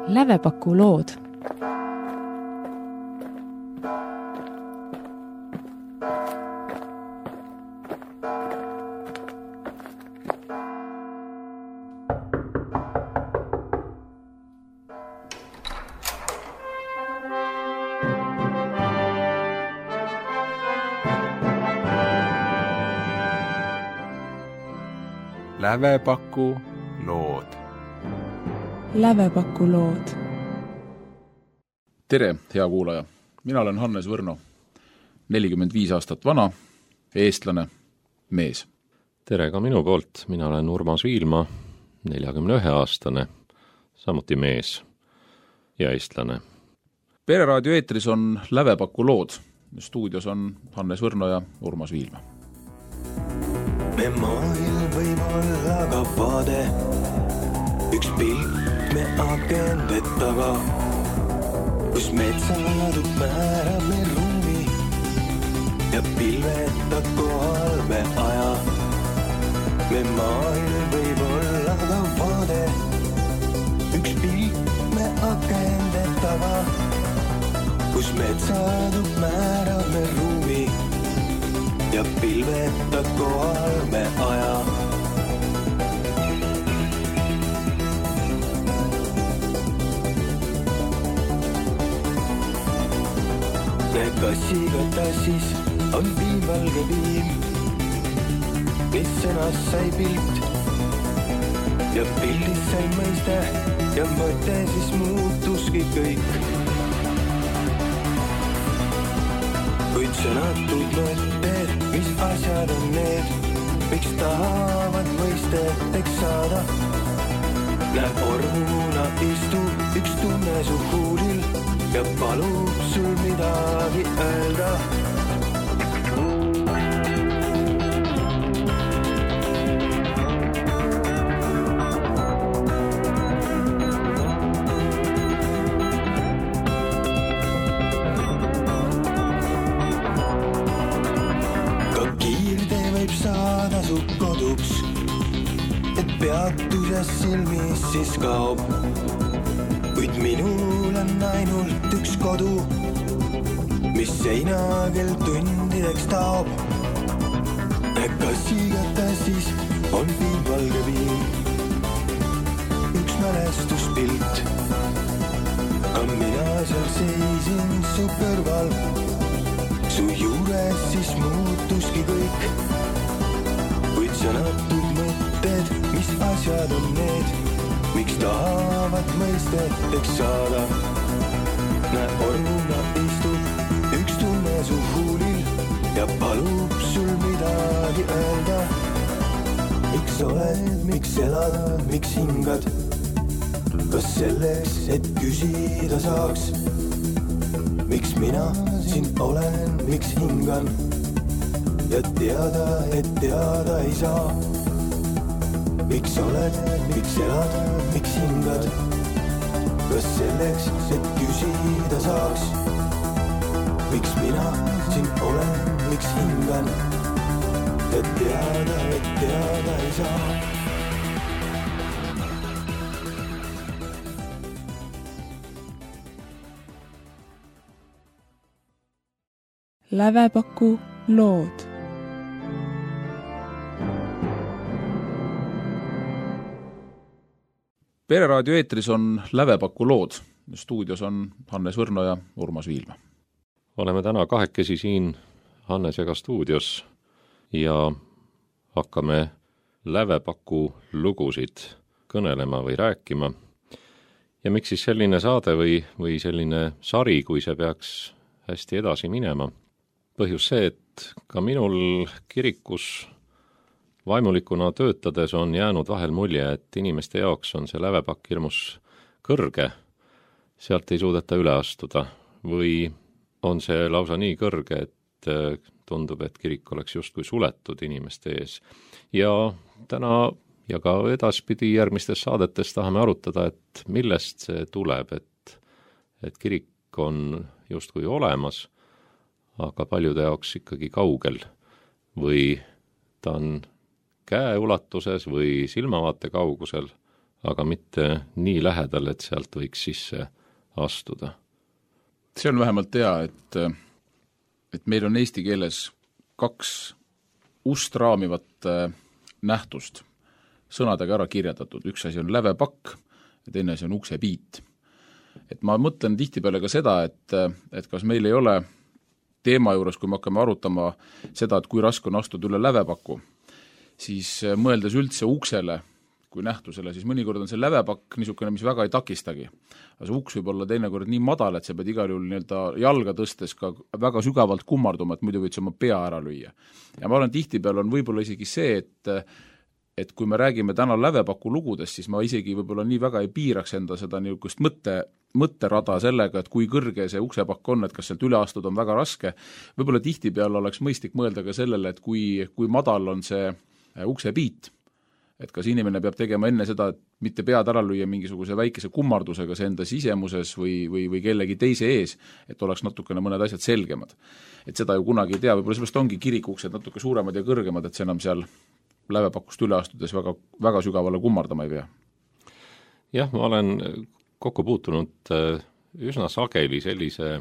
Lävepaku lood. Lävepaku lood. Lävepaku lood. Tere, hea kuulaja! Mina olen Hannes Võrno, 45 aastat vana, eestlane, mees. Tere ka minu poolt, mina olen Urmas Viilma, 41-aastane, samuti mees ja eestlane. Pereraadio eetris on Lävepaku lood. Stuudios on Hannes Võrno ja Urmas Viilma. Me maailm võib olla ka vaade, üks pilt me akende taga, kus metsadub määrab me ruumi ja pilvetab kohal me aja. Me maailm võib olla ka vaade, üks pilt me akende taga, kus metsadub määrab me ruumi ja pilvetab kohal me aja. Kassiga tassis on piimvalge piim, mis sõnast sai pilt ja pildist sai mõiste ja mõte siis muutuski kõik. Kuid sõnatud mõtted, mis asjad on need, miks tahavad mõisteteks saada. Näeb ormuna istub üks tunne su huulil ja palub sul midagi öelda. Ka kiirtee võib saada su koduks, et peatuses silmis siis kaob. Kuid minul on ainult üks kodu, mis seinagel tundideks taob. Kassiga siis on piimvalge viin, üks mälestuspilt. Ka mina seal seisin su kõrval, su juures siis muutuski kõik. Kuid sõnatud mõtted, mis asjad on need, miks tahavad mõisteteks saada. Näe ormuna istub üks tunne su huulil ja palub sul midagi öelda. Miks oled, miks elad, miks hingad? Kas selleks, et küsida saaks? Miks mina siin olen, miks hingan? Ja teada, et teada ei saa. Miks oled, miks elad, miks hingad? Kas selleks, et küsida saaks? Miks mina siin olen, miks hingan? Ja teada, et teada ei saa. Lävepaku lood. Pereraadio eetris on Lävepaku lood. Stuudios on Hannes Võrno ja Urmas Viilma. Oleme täna kahekesi siin Hannesega stuudios ja hakkame Lävepaku lugusid kõnelema või rääkima. Ja miks siis selline saade või selline sari, kui see peaks hästi edasi minema? Põhjus see, et ka minul kirikus vaimulikuna töötades on jäänud vahel mulje, et inimeste jaoks on see lävepakk hirmus kõrge, sealt ei suudeta üle astuda või on see lausa nii kõrge, et tundub, et kirik oleks justkui suletud inimeste ees. Ja täna ja ka edaspidi järgmistes saadetes tahame arutada, et millest see tuleb, et kirik on justkui olemas, aga paljude jaoks ikkagi kaugel või ta on käeulatuses või silmavaate kaugusel, aga mitte nii lähedal, et sealt võiks sisse astuda. See on vähemalt hea, et meil on eesti keeles 2 ust raamivat nähtust sõnadega ära kirjeldatud. Üks asi on lävepakk ja teine asi on uksepiit. Et ma mõtlen tihtipeale ka seda, et kas meil ei ole teema juures, kui me hakkame arutama seda, et kui raske on astuda üle lävepakku, siis mõeldes üldse uksele kui nähtusele, siis mõnikord on see lävepakk niisugune, mis väga ei takistagi. Aga see uks võib olla teinekord nii madal, et sa pead igal juhul jalga tõstes ka väga sügavalt kummarduma, et muidu võid sa oma pea ära lüüa. Ja ma olen tihtipeale on võib-olla isegi see, et kui me räägime täna lävepaku lugudest, siis ma isegi võib-olla nii väga ei piiraks enda seda niisugust mõtterada sellega, et kui kõrge see uksepakk on, et kas sealt üle astuda on väga raske. Võib-olla tihtipeale oleks mõistlik mõelda ka sellele, et kui madal on see uksepiit, et kas inimene peab tegema enne seda, et mitte pead ära lüüa mingisuguse väikese kummardusega see enda sisemuses või kellegi teise ees, et oleks natukene mõned asjad selgemad. Et seda ju kunagi ei tea, võib-olla sellest ongi kirikuuksed natuke suuremad ja kõrgemad, et see enam seal lävepakust üle astudes väga, väga sügavale kummardama ei pea. Jah, ma olen kokku puutunud üsna sageli sellise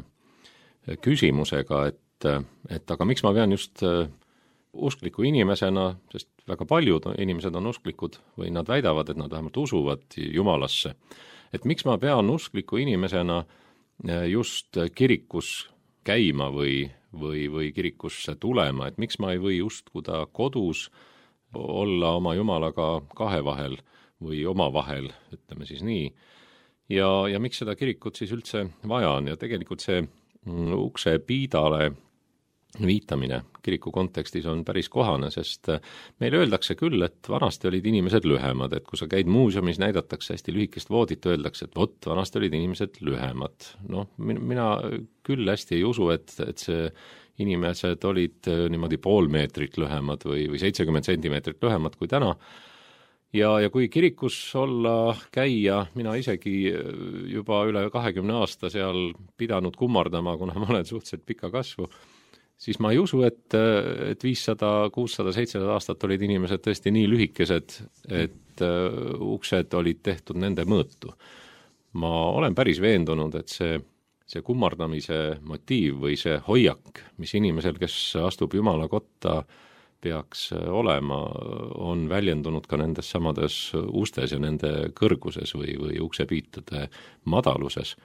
küsimusega, et aga miks ma pean just uskliku inimesena, sest väga paljud inimesed on usklikud või nad väidavad, et nad vähemalt usuvad Jumalasse. Et miks ma pean uskliku inimesena just kirikus käima või kirikusse tulema, et miks ma ei või uskuda kodus olla oma Jumalaga kahevahel või omavahel, ütleme siis nii. Ja miks seda kirikut siis üldse vaja on ja tegelikult see ukse piidale viitamine kiriku kontekstis on päris kohane, sest meile öeldakse küll, et vanasti olid inimesed lühemad, et kui sa käid muuseumis, näidatakse hästi lühikest voodit, öeldakse, et vot, vanasti olid inimesed lühemad. Noh, mina küll hästi ei usu, et see inimesed olid niimoodi 0,5 meetrit lühemad või 70 sentimeetrit lühemad kui täna. Ja kui kirikus olla, käia, mina isegi juba üle 20 aasta seal pidanud kummardama, kuna ma olen suhteliselt pika kasvu, siis ma ei usu, et 500, 600, 700 aastat olid inimesed tõesti nii lühikesed, et uksed olid tehtud nende mõõtu. Ma olen päris veendunud, et see kummardamise motiiv või see hoiak, mis inimesel, kes astub Jumala kotta, peaks olema, on väljendunud ka nendes samades ustes ja nende kõrguses või uksepiitude madaluses.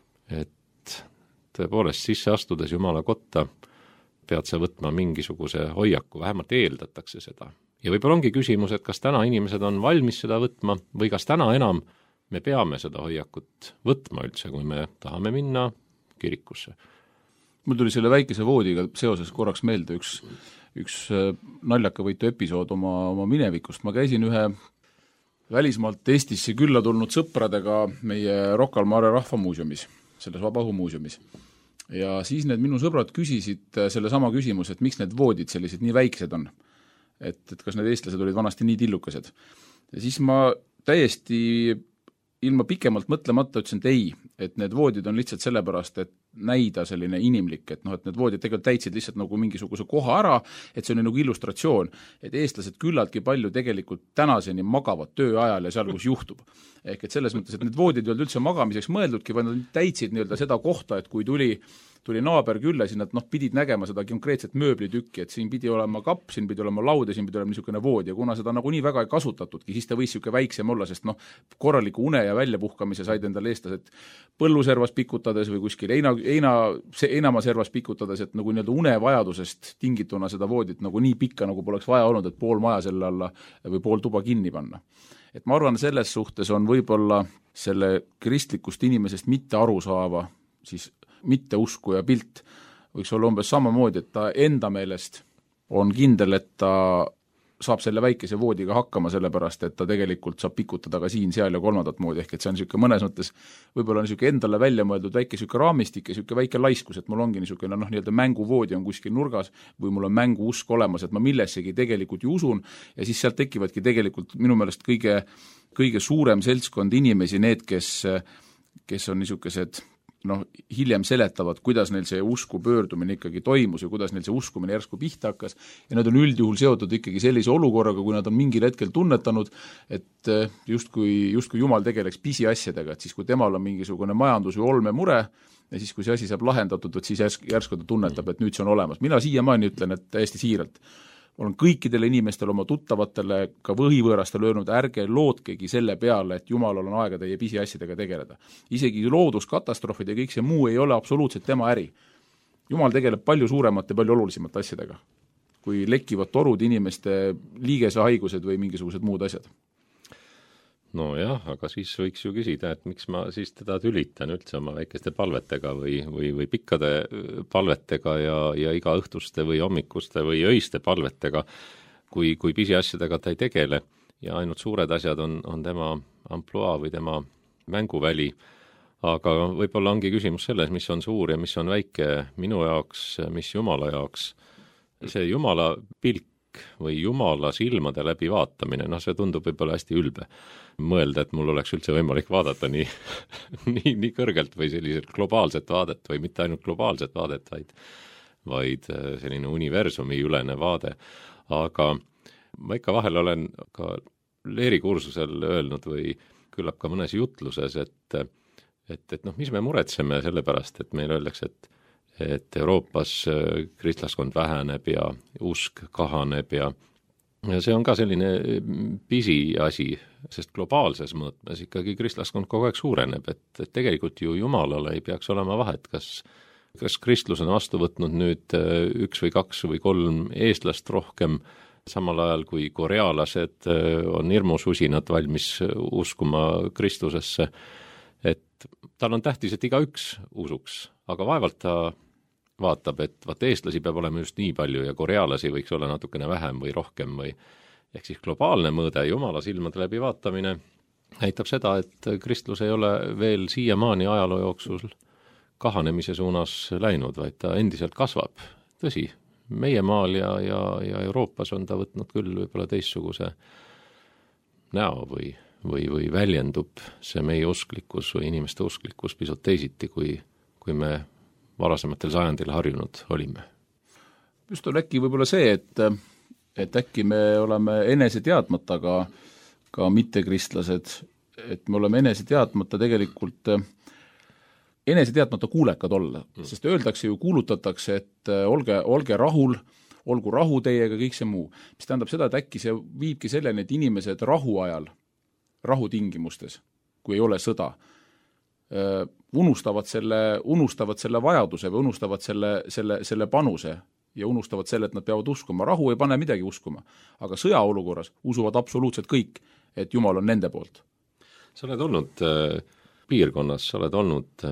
Et tõepoolest sisse astudes Jumala kotta pead sa võtma mingisuguse hoiaku, vähemalt eeldatakse seda. Ja võib-olla ongi küsimus, et kas täna inimesed on valmis seda võtma või kas täna enam me peame seda hoiakut võtma üldse, kui me tahame minna kirikusse. Mul tuli selle väikese voodiga seoses korraks meelde üks naljakavõitu episood oma minevikust. Ma käisin ühe välismaalt Eestisse külla tulnud sõpradega meie Rocca al Mare rahvamuuseumis, selles Vabaõhumuuseumis. Ja siis need minu sõbrad küsisid selle sama küsimus, et miks need voodid sellised nii väiksed on. Et kas need eestlased olid vanasti nii tillukesed. Ja siis ma täiesti ilma pikemalt mõtlemata ütlesin, et ei, et need voodid on lihtsalt sellepärast, et näida selline inimlik, et need voodid tegelikult täitsid lihtsalt nagu mingisuguse koha ära, et see on nagu illustratsioon, et eestlased küllaltki palju tegelikult tänaseni magavad tööajal ja seal, kus juhtub. Ehk et selles mõttes, et need voodid ei olnud üldse magamiseks mõeldudki, vaid nad täitsid seda kohta, et kui tuli naaber külla, siis nad pidid nägema seda konkreetset mööblitükki, et siin pidi olema kapp, siin pidi olema laud ja siin pidi olema niisugune vood ja kuna seda nagu nii väga ei kasutatudki, siis ta võis niisugune väiksem olla, sest korraliku une ja väljapuhkamise said endale eestlased põlluservas pikutades või kuskil einamaa servas pikutades, et nagu unevajadusest tingituna seda voodit nagu nii pikka nagu poleks vaja olnud, et pool maja selle alla või pool tuba kinni panna. Et ma arvan, selles suhtes on võib-olla selle kristlikust inimesest mitte aru saava, siis mitte usku ja pilt võiks olla umbes samamoodi, et ta enda meelest on kindel, et ta saab selle väikese voodiga hakkama, sellepärast, et ta tegelikult saab pikutada ka siin, seal ja kolmandat moodi, ehk et see on niisugune mõnes mõttes võib-olla niisugune endale välja mõeldud väike niisugune raamistik ja niisugune väike laiskus, et mul ongi niisugune nii-öelda mänguvoodi on kuskil nurgas või mul on mänguusk olemas, et ma millessegi tegelikult ju usun ja siis sealt tekivadki tegelikult minu meelest kõige suurem seltskond inimesi, need, kes on niisugused hiljem seletavad, kuidas neil see usku pöördumine ikkagi toimus ja kuidas neil see uskumine järsku pihta hakkas ja nad on üldjuhul seotud ikkagi sellise olukorraga, kui nad on mingil hetkel tunnetanud, et justkui Jumal tegeleks pisiasjadega, et siis kui temal on mingisugune majandus- või olmemure ja siis kui see asi saab lahendatud, et siis järsku ta tunnetab, et nüüd see on olemas. Mina siiamaani ütlen, et täiesti siiralt olen kõikidele inimestele, oma tuttavatele, ka võhivõõrastele öelnud, ärge lootkegi selle peale, et Jumalal on aega teie pisiasjadega tegeleda. Isegi looduskatastroofid ja kõik see muu ei ole absoluutselt tema äri. Jumal tegeleb palju suuremate, palju olulisemate asjadega, kui lekkivad torud, inimeste liigesehaigused või mingisugused muud asjad. No jah, aga siis võiks ju küsida, et miks ma siis teda tülitan üldse oma väikeste palvetega või pikkade palvetega ja iga õhtuste või hommikuste või öiste palvetega, kui pisiasjadega ta ei tegele ja ainult suured asjad on tema ampluaa või tema mänguväli. Aga võib-olla ongi küsimus selles, mis on suur ja mis on väike minu jaoks, mis Jumala jaoks. See Jumala pilk või Jumala silmade läbi vaatamine, see tundub võib-olla hästi ülbe. Mõelda, et mul oleks üldse võimalik vaadata nii kõrgelt või selliselt globaalset vaadet või mitte ainult globaalset vaadet, vaid selline universumi ülene vaade. Aga ma ikka vahel olen ka leerikursusel öelnud või küllap ka mõnes jutluses, et mis me muretseme selle pärast, et meil öeldakse, et Euroopas kristlaskond väheneb ja usk kahaneb ja see on ka selline pisiasi, sest globaalses mõõtmes ikkagi kristlaskond kogu aeg suureneb, et tegelikult ju Jumalale ei peaks olema vahet, kas kristlus on vastu võtnud nüüd 1 või 2 või 3 eestlast rohkem, samal ajal kui korealased on hirmus usinad valmis uskuma Kristusesse, et tal on tähtis, et igaüks usuks, aga vaevalt ta vaatab, et eestlasi peab olema just nii palju ja korealasi võiks olla natukene vähem või rohkem või ehk siis globaalne mõõde, Jumala silmade läbi vaatamine näitab seda, et kristlus ei ole veel siiamaani ajaloo jooksul kahanemise suunas läinud, vaid ta endiselt kasvab. Tõsi, meie maal ja Euroopas on ta võtnud küll võib-olla teistsuguse näo või väljendub see meie usklikkus või inimeste usklikkus pisut teisiti, kui me varasematel sajandil harjunud olime. Just on äkki võib-olla see, et äkki me oleme eneseteadmata ka mittekristlased, et me oleme eneseteadmata tegelikult eneseteadmata kuulekad olla, sest öeldakse ju, kuulutatakse, et olge rahul, olgu rahu teiega, kõik see muu. Mis tähendab seda, et äkki see viibki selleni, et inimesed rahu ajal, rahutingimustes, kui ei ole sõda, unustavad selle vajaduse või unustavad selle panuse ja unustavad selle, et nad peavad uskuma. Rahu ei pane midagi uskuma, aga sõjaolukorras usuvad absoluutselt kõik, et Jumal on nende poolt. Sa oled olnud piirkonnas, sa oled olnud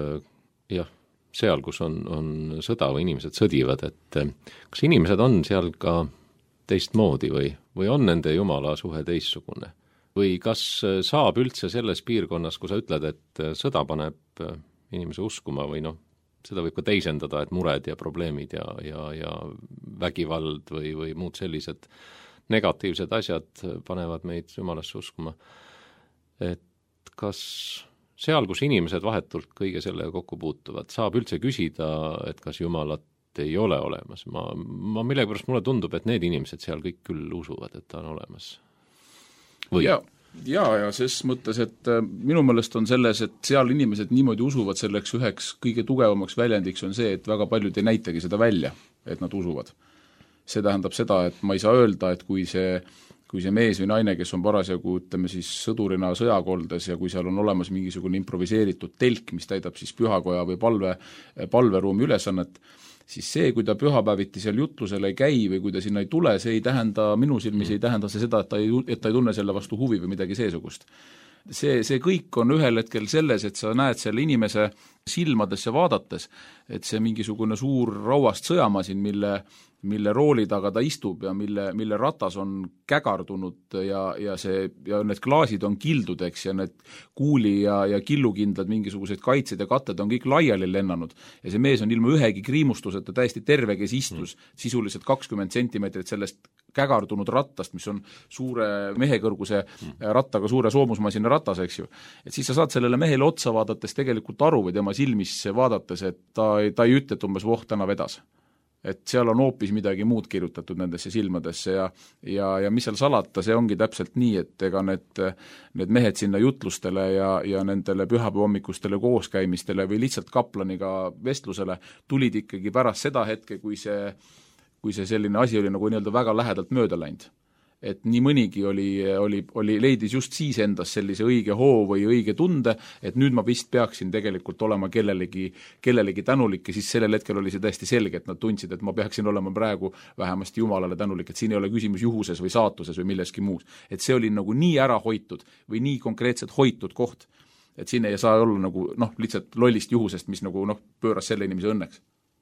seal, kus on sõda või inimesed sõdivad, et kas inimesed on seal ka teistmoodi või on nende Jumala suhe teistsugune? Või kas saab üldse selles piirkonnas, kui sa ütled, et sõda paneb inimese uskuma või seda võib ka teisendada, et mured ja probleemid ja vägivald või muud sellised negatiivsed asjad panevad meid Jumalasse uskuma. Et kas seal, kus inimesed vahetult kõige selle kokku puutuvad, saab üldse küsida, et kas Jumalat ei ole olemas? Ma millegipärast mulle tundub, et need inimesed seal kõik küll usuvad, et ta on olemas. Ja ses mõttes, et minu meelest on selles, et seal inimesed niimoodi usuvad, selleks üheks kõige tugevamaks väljendiks on see, et väga paljud ei näitagi seda välja, et nad usuvad. See tähendab seda, et ma ei saa öelda, et kui see mees või naine, kes on parasjagu, ütleme siis sõdurina sõjakoldes ja kui seal on olemas mingisugune improviseeritud telk, mis täidab siis pühakoja või palveruumi ülesannet, siis see, kui ta pühapäeviti seal jutlusele ei käi või kui ta sinna ei tule, see ei tähenda, minu silmis ei tähenda see seda, et ta ei tunne selle vastu huvi või midagi seesugust. See kõik on ühel hetkel selles, et sa näed selle inimese silmadesse vaadates, et see mingisugune suur rauast sõjamasin, mille rooli taga ta istub ja mille ratas on kägardunud ja need klaasid on kildudeks ja need kuuli ja killukindlad mingisugused kaitsed ja katted on kõik laiali lennanud ja see mees on ilma ühegi kriimustuseta täiesti terve, kes istus sisuliselt 20 sentimeetrit sellest kägardunud rattast, mis on suure mehekõrguse rattaga suure soomusmasina ratas, eks ju. Et siis sa saad sellele mehele otsa vaadates tegelikult aru või tema silmisse vaadates, et ta ei ütle, et umbes voh, täna vedas. Et seal on hoopis midagi muud kirjutatud nendesse silmadesse ja mis seal salata, see ongi täpselt nii, et ega need mehed sinna jutlustele ja nendele pühapäevahommikustele kooskäimistele või lihtsalt kaplaniga vestlusele tulid ikkagi pärast seda hetke, kui see selline asi oli nagu nii-öelda väga lähedalt mööda läinud. Et nii mõnigi leidis just siis endas sellise õige hoo või õige tunde, et nüüd ma vist peaksin tegelikult olema kellelegi tänulik ja siis sellel hetkel oli see täiesti selge, et nad tundsid, et ma peaksin olema praegu vähemasti Jumalale tänulik, et siin ei ole küsimus juhuses või saatuses või milleski muus. Et see oli nagu nii ära hoitud või nii konkreetselt hoitud koht, et siin ei saa olla nagu lihtsalt lollist juhusest, mis nagu pööras selle inimese õnneks.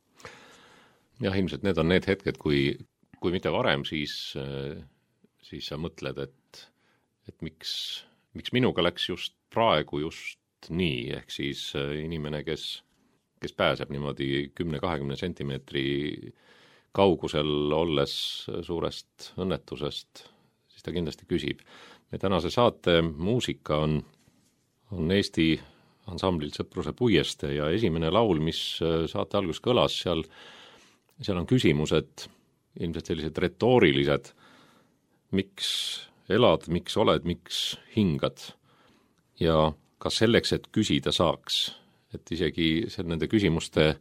Jah, ilmselt need on need hetked, kui mitte varem, siis sa mõtled, et miks minuga läks just praegu just nii, ehk siis inimene, kes pääseb niimoodi 10-20 sentimeetri kaugusel olles suurest õnnetusest, siis ta kindlasti küsib. Me tänase saate muusika on Eesti ansamblilt Sõpruse puieste ja esimene laul, mis saate algus kõlas, seal on küsimused, ilmselt sellised retoorilised, miks elad, miks oled, miks hingad ja kas selleks, et küsida saaks, et isegi nende küsimuste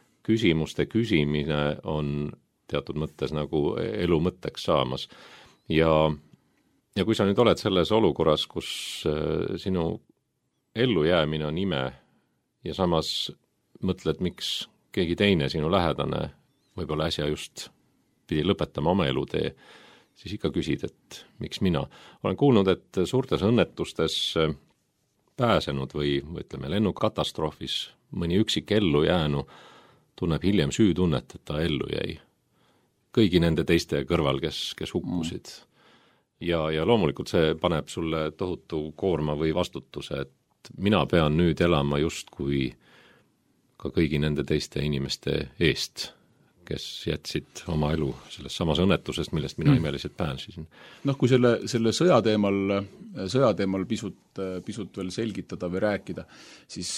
küsimine on teatud mõttes nagu elu mõtteks saamas. Ja kui sa nüüd oled selles olukorras, kus sinu ellujäämine on ime ja samas mõtled, miks keegi teine sinu lähedane võib-olla äsja just pidi lõpetama oma elutee, siis ikka küsid, et miks mina. Olen kuulnud, et suurtes õnnetustes pääsenud või ütleme lennukatastroofis mõni üksik ellu jäänu tunneb hiljem süütunnet, et ta ellu jäi. Kõigi nende teiste kõrval, kes hukkusid. Ja loomulikult see paneb sulle tohutu koorma või vastutuse, et mina pean nüüd elama justkui ka kõigi nende teiste inimeste eest, kes jätsid oma elu sellest samas õnnetusest, millest mina imeliselt pääsesin. Kui selle sõja teemal pisut veel selgitada või rääkida, siis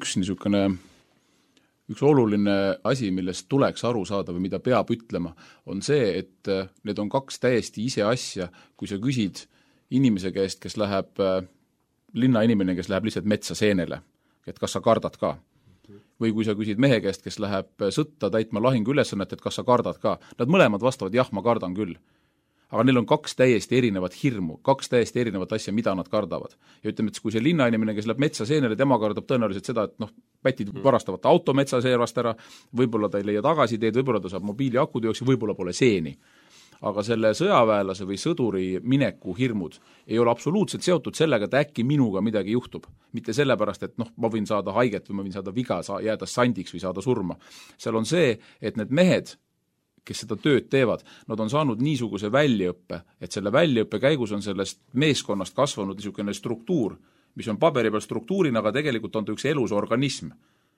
üks oluline asi, millest tuleks aru saada või mida peab ütlema, on see, et need on kaks täiesti ise asja, kui sa küsid inimese käest, kes läheb, linnainimene, kes läheb lihtsalt metsa seenele, et kas sa kardad ka. Või kui sa küsid mehe käest, kes läheb sõtta täitma lahingu ülesannet, et kas sa kardad ka. Nad mõlemad vastavad, jah, ma kardan küll. Aga neil on kaks täiesti erinevat hirmu, kaks täiesti erinevat asja, mida nad kardavad. Ja ütleme, et kui see linnainimene, kes läheb metsa seenele, tema kardab tõenäoliselt seda, et pätid varastavat auto metsa seerast ära, võib-olla ta ei leia tagasi teed, võib-olla ta saab mobiili akude jooks ja võib-olla pole seeni. Aga selle sõjaväelase või sõduri mineku hirmud ei ole absoluutselt seotud sellega, et äkki minuga midagi juhtub. Mitte sellepärast, et ma võin saada haiget või ma võin saada viga, jääda sandiks või saada surma. Seal on see, et need mehed, kes seda tööd teevad, nad on saanud niisuguse väljaõppe, et selle väljaõppe käigus on sellest meeskonnast kasvanud niisugune struktuur, mis on paberi peal struktuurina, aga tegelikult on ta üks elus organism.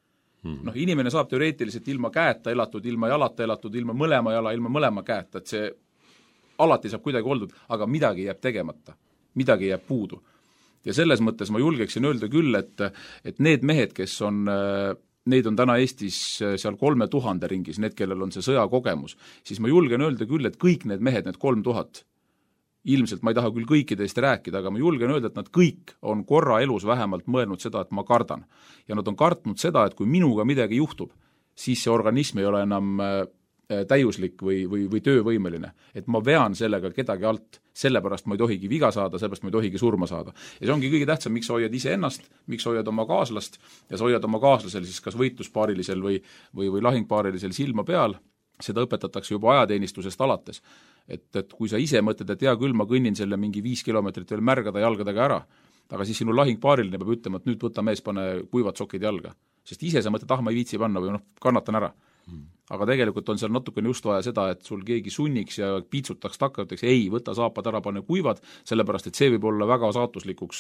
Inimene saab teoreetiliselt ilma käeta elatud, ilma jalata elatud, ilma mõlema jala, ilma mõlema käeta, et see alati saab kuidagi oldud, aga midagi jääb tegemata, midagi jääb puudu. Ja selles mõttes ma julgeksin öelda küll, et need mehed, kes on, neid on täna Eestis seal 3000 ringis, need, kellel on see sõjakogemus, siis ma julgen öelda küll, et kõik need mehed, need 3000, ilmselt ma ei taha küll kõikidest rääkida, aga ma julgen öelda, et nad kõik on korra elus vähemalt mõelnud seda, et ma kardan. Ja nad on kartnud seda, et kui minuga midagi juhtub, siis see organism ei ole enam täiuslik või töövõimeline. Et ma vean sellega kedagi alt, sellepärast ma ei tohigi viga saada, sellepärast ma ei tohigi surma saada. Ja see ongi kõige tähtsam, miks sa hoiad ise ennast, miks hoiad oma kaaslast ja sa hoiad oma kaaslasel siis kas võitluspaarilisel või lahingpaarilisel silma peal, seda õpetatakse juba ajateenistusest alates. Et kui sa ise mõtled, et hea küll, ma kõnnin selle mingi 5 kilomeetrit veel märgada jalgadega ära, aga siis sinu lahingpaariline peab ütlema, et nüüd võta mees, pane kuivad sokid jalga. Sest ise sa mõtled, ma ei viitsi panna või kannatan ära. Aga tegelikult on seal natukene just vaja seda, et sul keegi sunniks ja piitsutaks takka, ütleks, ei, võta saapad ära, pane kuivad, sellepärast et see võib olla väga saatuslikuks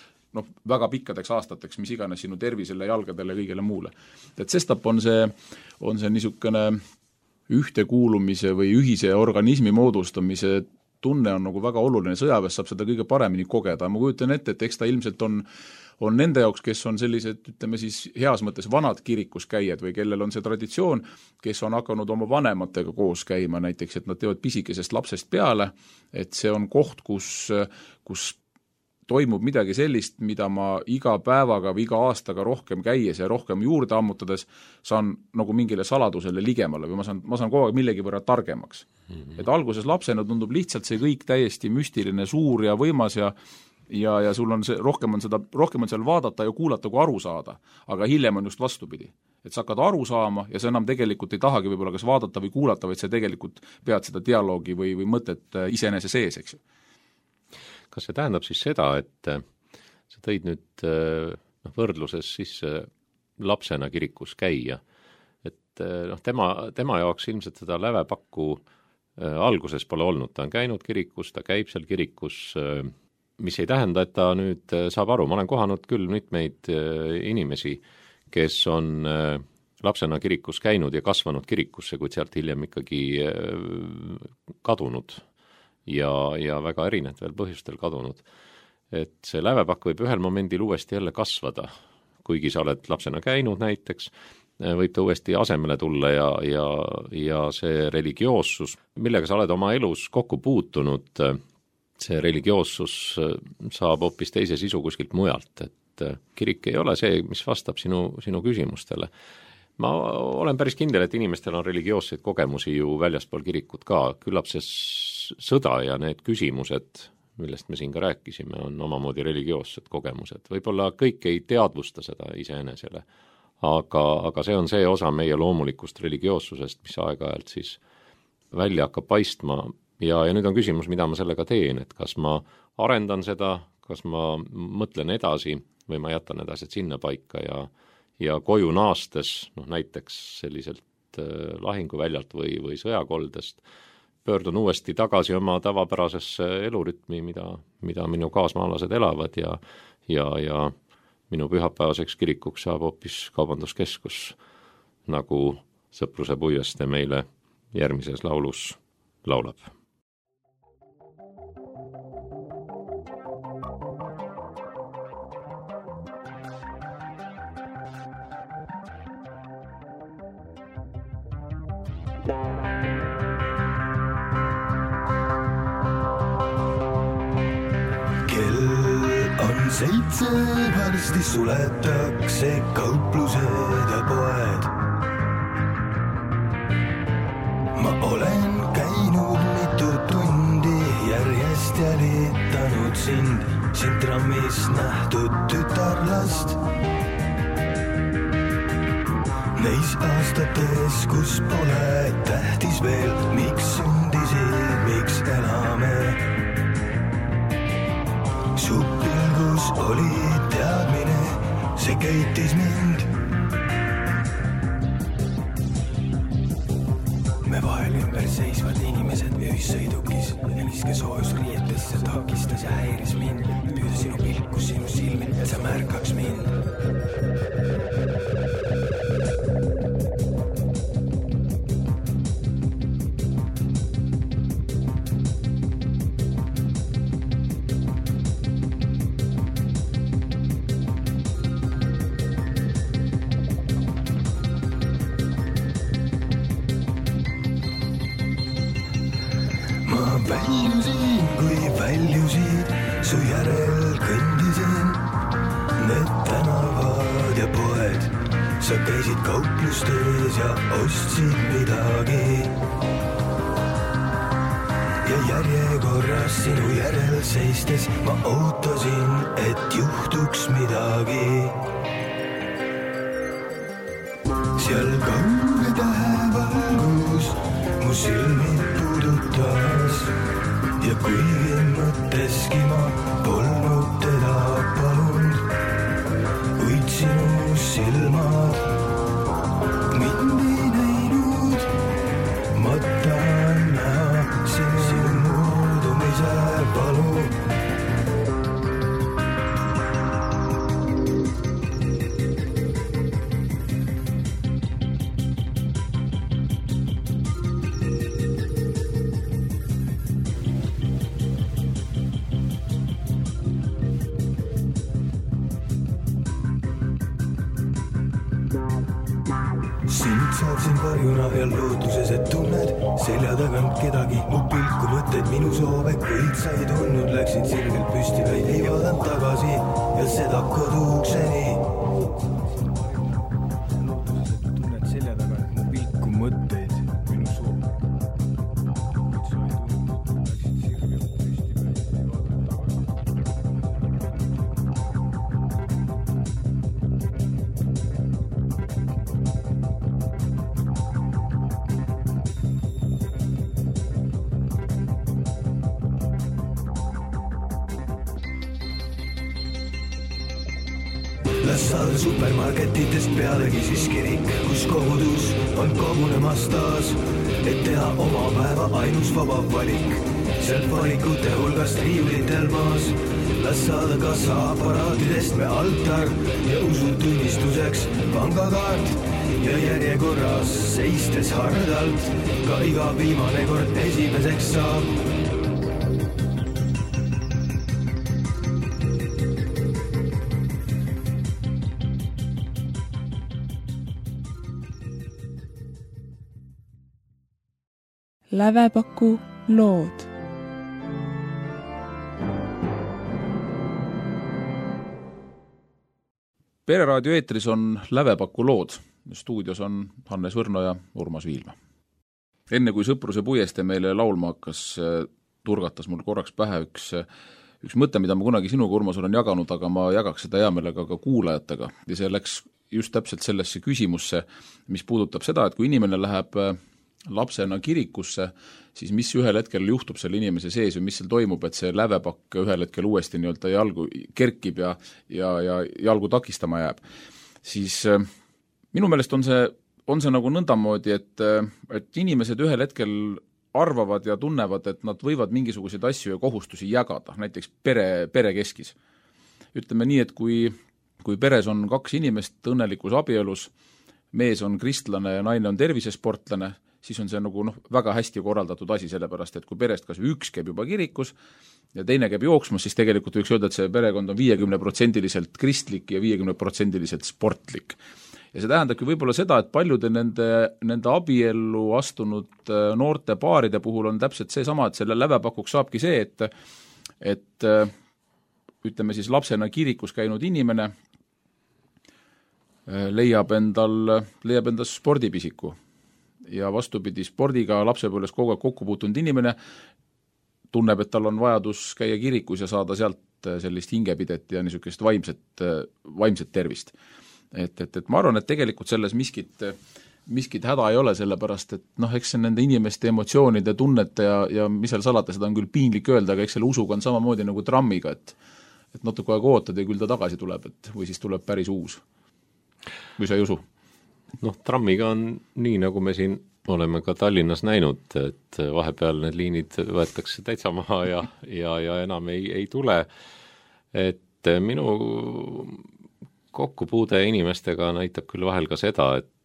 väga pikkadeks aastateks, mis iganes sinu tervisele, jalgadele ja kõigele muule. Et sestap on see niisugune ühtekuulumise või ühise organismi moodustamise tunne on nagu väga oluline, sõjaväes saab seda kõige paremini kogeda. Ma kujutan ette, et eks ta ilmselt on nende jaoks, kes on sellised, ütleme siis heas mõttes vanad kirikus käijad või kellel on see traditsioon, kes on hakanud oma vanematega koos käima näiteks, et nad teevad pisikesest lapsest peale, et see on koht, kus toimub midagi sellist, mida ma iga päevaga või iga aastaga rohkem käies ja rohkem juurde ammutades saan nagu mingile saladusele ligemale või ma saan kogu aeg millegi võrra targemaks. Et alguses lapsena tundub lihtsalt see kõik täiesti müstiline, suur ja võimas ja sul on see, rohkem on seal vaadata ja kuulata, kui aru saada, aga hiljem on just vastupidi. Et sa hakkad aru saama ja sa enam tegelikult ei tahagi võib-olla kas vaadata või kuulata, vaid sa tegelikult pead seda dialoogi või mõtet iseenese sees, eks ju. Kas see tähendab siis seda, et sa tõid nüüd võrdluses siis lapsena kirikus käia, et tema jaoks ilmselt seda lävepakku alguses pole olnud, ta on käinud kirikus, ta käib seal kirikus, mis ei tähenda, et ta nüüd saab aru, ma olen kohanud küll mitmeid inimesi, kes on lapsena kirikus käinud ja kasvanud kirikusse, kuid sealt hiljem ikkagi kadunud ja väga erinevatel põhjustel kadunud. Et see lävepakk võib ühel momendil uuesti jälle kasvada, kuigi sa oled lapsena käinud näiteks, võib ta uuesti asemele tulla ja see religioossus, millega sa oled oma elus kokku puutunud, see religioossus saab hoopis teise sisu kuskilt mujalt, et kirik ei ole see, mis vastab sinu küsimustele. Ma olen päris kindel, et inimestel on religioosseid kogemusi ju väljaspool kirikut ka, küllap see sõda ja need küsimused, millest me siin ka rääkisime, on omamoodi religioossed kogemused. Võib-olla kõik ei teadvusta seda iseenesele, aga see on see osa meie loomulikust religioossusest, mis aeg-ajalt siis välja hakkab paistma. Ja nüüd on küsimus, mida ma sellega teen, et kas ma arendan seda, kas ma mõtlen edasi või ma jätan edasi sinna paika ja koju naastes, näiteks selliselt lahinguväljalt või sõjakoldest, pöördun uuesti tagasi oma tavapärasesse elurütmi, mida minu kaasmaalased elavad ja minu pühapäevaseks kirikuks saab hoopis kaubanduskeskus, nagu Sõpruse puiestee meile järgmises laulus laulab. On 7, varsti suletakse kauplused ja poed. Ma olen käinud mitu tundi järjest jälitanud sind trammis nähtud tütarlast. Neis aastates, kus pole tähtis veel, miks sündisid, miks elame. Su pilgus oli teadmine, see köitis mind. Me vahel ümber seisvad inimesed ühissõidukis, heliske soojus riietesse takistas ja häiris mind. Püüda sinu pilku, sinu silmi, et sa märkaks mind. Väljusin, kui väljusid, su järel kõndisin. Need tänavad ja poed, sa käisid kauplustes ja ostsid midagi. Ja järjekorras sinu järel seistes ma ootasin, et juhtuks midagi. Seal kauge tähevalgus mu silmid puudutas ja kuigi mõtteski ma polnud teda palunud, kuid sinu silmad mind ei näinud. Ma tahan näha sinu murdumise valu. sind saatsin varjuna ja lootuses, et tunned selja tagant kedagi. Mu pilku mõtted, minu soove, kõik sa ei tundnud, läksid sirgelt püsti, vaid ei vaadanud tagasi ja seda kodu ukseni. Lootuses, et tunned selja tagant mu pilku mõtteid, minu soove, kõik sa ei tundnud, läksid sirgelt püsti, vaid ei vaadanud tagasi. Las saada supermarketitest pealegi siis kirik, kus kogudus on kogunemas taas, et teha oma päeva ainus vaba valik. Sealt valikute hulgast riiulitel maas, las saada kassaaparaatidest me altar ja usutunnistuseks pangakaart ja järjekorras seistes hardalt, ka iga viimane kord esimeseks saab. Lävepaku lood. Pereraadio eetris on Lävepaku lood. Stuudios on Hannes Võrno ja Urmas Viilma. Enne kui Sõpruse puiestee meile laulma hakkas, turgatas mul korraks pähe üks mõte, mida ma kunagi sinuga, Urmas, olen jaganud, aga ma jagaks seda hea meelega ka kuulajatega. Ja see läks just täpselt sellesse küsimusse, mis puudutab seda, et kui inimene läheb lapsena kirikusse, siis mis ühel hetkel juhtub selle inimese sees või mis seal toimub, et see lävepakk ühel hetkel uuesti nii-öelda jalgu kerkib ja jalgu takistama jääb. Siis minu meelest on see nagu nõndamoodi, et inimesed ühel hetkel arvavad ja tunnevad, et nad võivad mingisuguseid asju ja kohustusi jagada, näiteks perekeskis. Ütleme nii, et kui peres on 2 inimest õnnelikus abielus, mees on kristlane ja naine on tervisesportlane, siis on see nagu väga hästi korraldatud asi, sellepärast, et kui perest kas üks käib juba kirikus ja teine käib jooksmas, siis tegelikult võiks öelda, et see perekond on 50% kristlik ja 50% sportlik. Ja see tähendabki võib-olla seda, et paljude nende abiellu astunud noorte paaride puhul on täpselt see sama, et selle lävepakuks saabki see, et ütleme siis lapsena kirikus käinud inimene leiab endal spordipisiku ja vastupidi spordiga lapsepõlves kogu aeg kokku puutunud inimene tunneb, et tal on vajadus käia kirikus ja saada sealt sellist hingepidet ja niisugust vaimset tervist. Et ma arvan, et tegelikult selles miskit häda ei ole, sellepärast, et eks see nende inimeste emotsioonide, tunnete ja mis seal salata, seda on küll piinlik öelda, aga eks selle usuga on samamoodi nagu trammiga, et natuke aeg ootad ja küll ta tagasi tuleb, või siis tuleb päris uus. Või sa ei usu? Trammiga on nii, nagu me siin oleme ka Tallinnas näinud, et vahepeal need liinid võetakse täitsa maha ja enam ei tule. Et minu kokkupuude inimestega näitab küll vahel ka seda,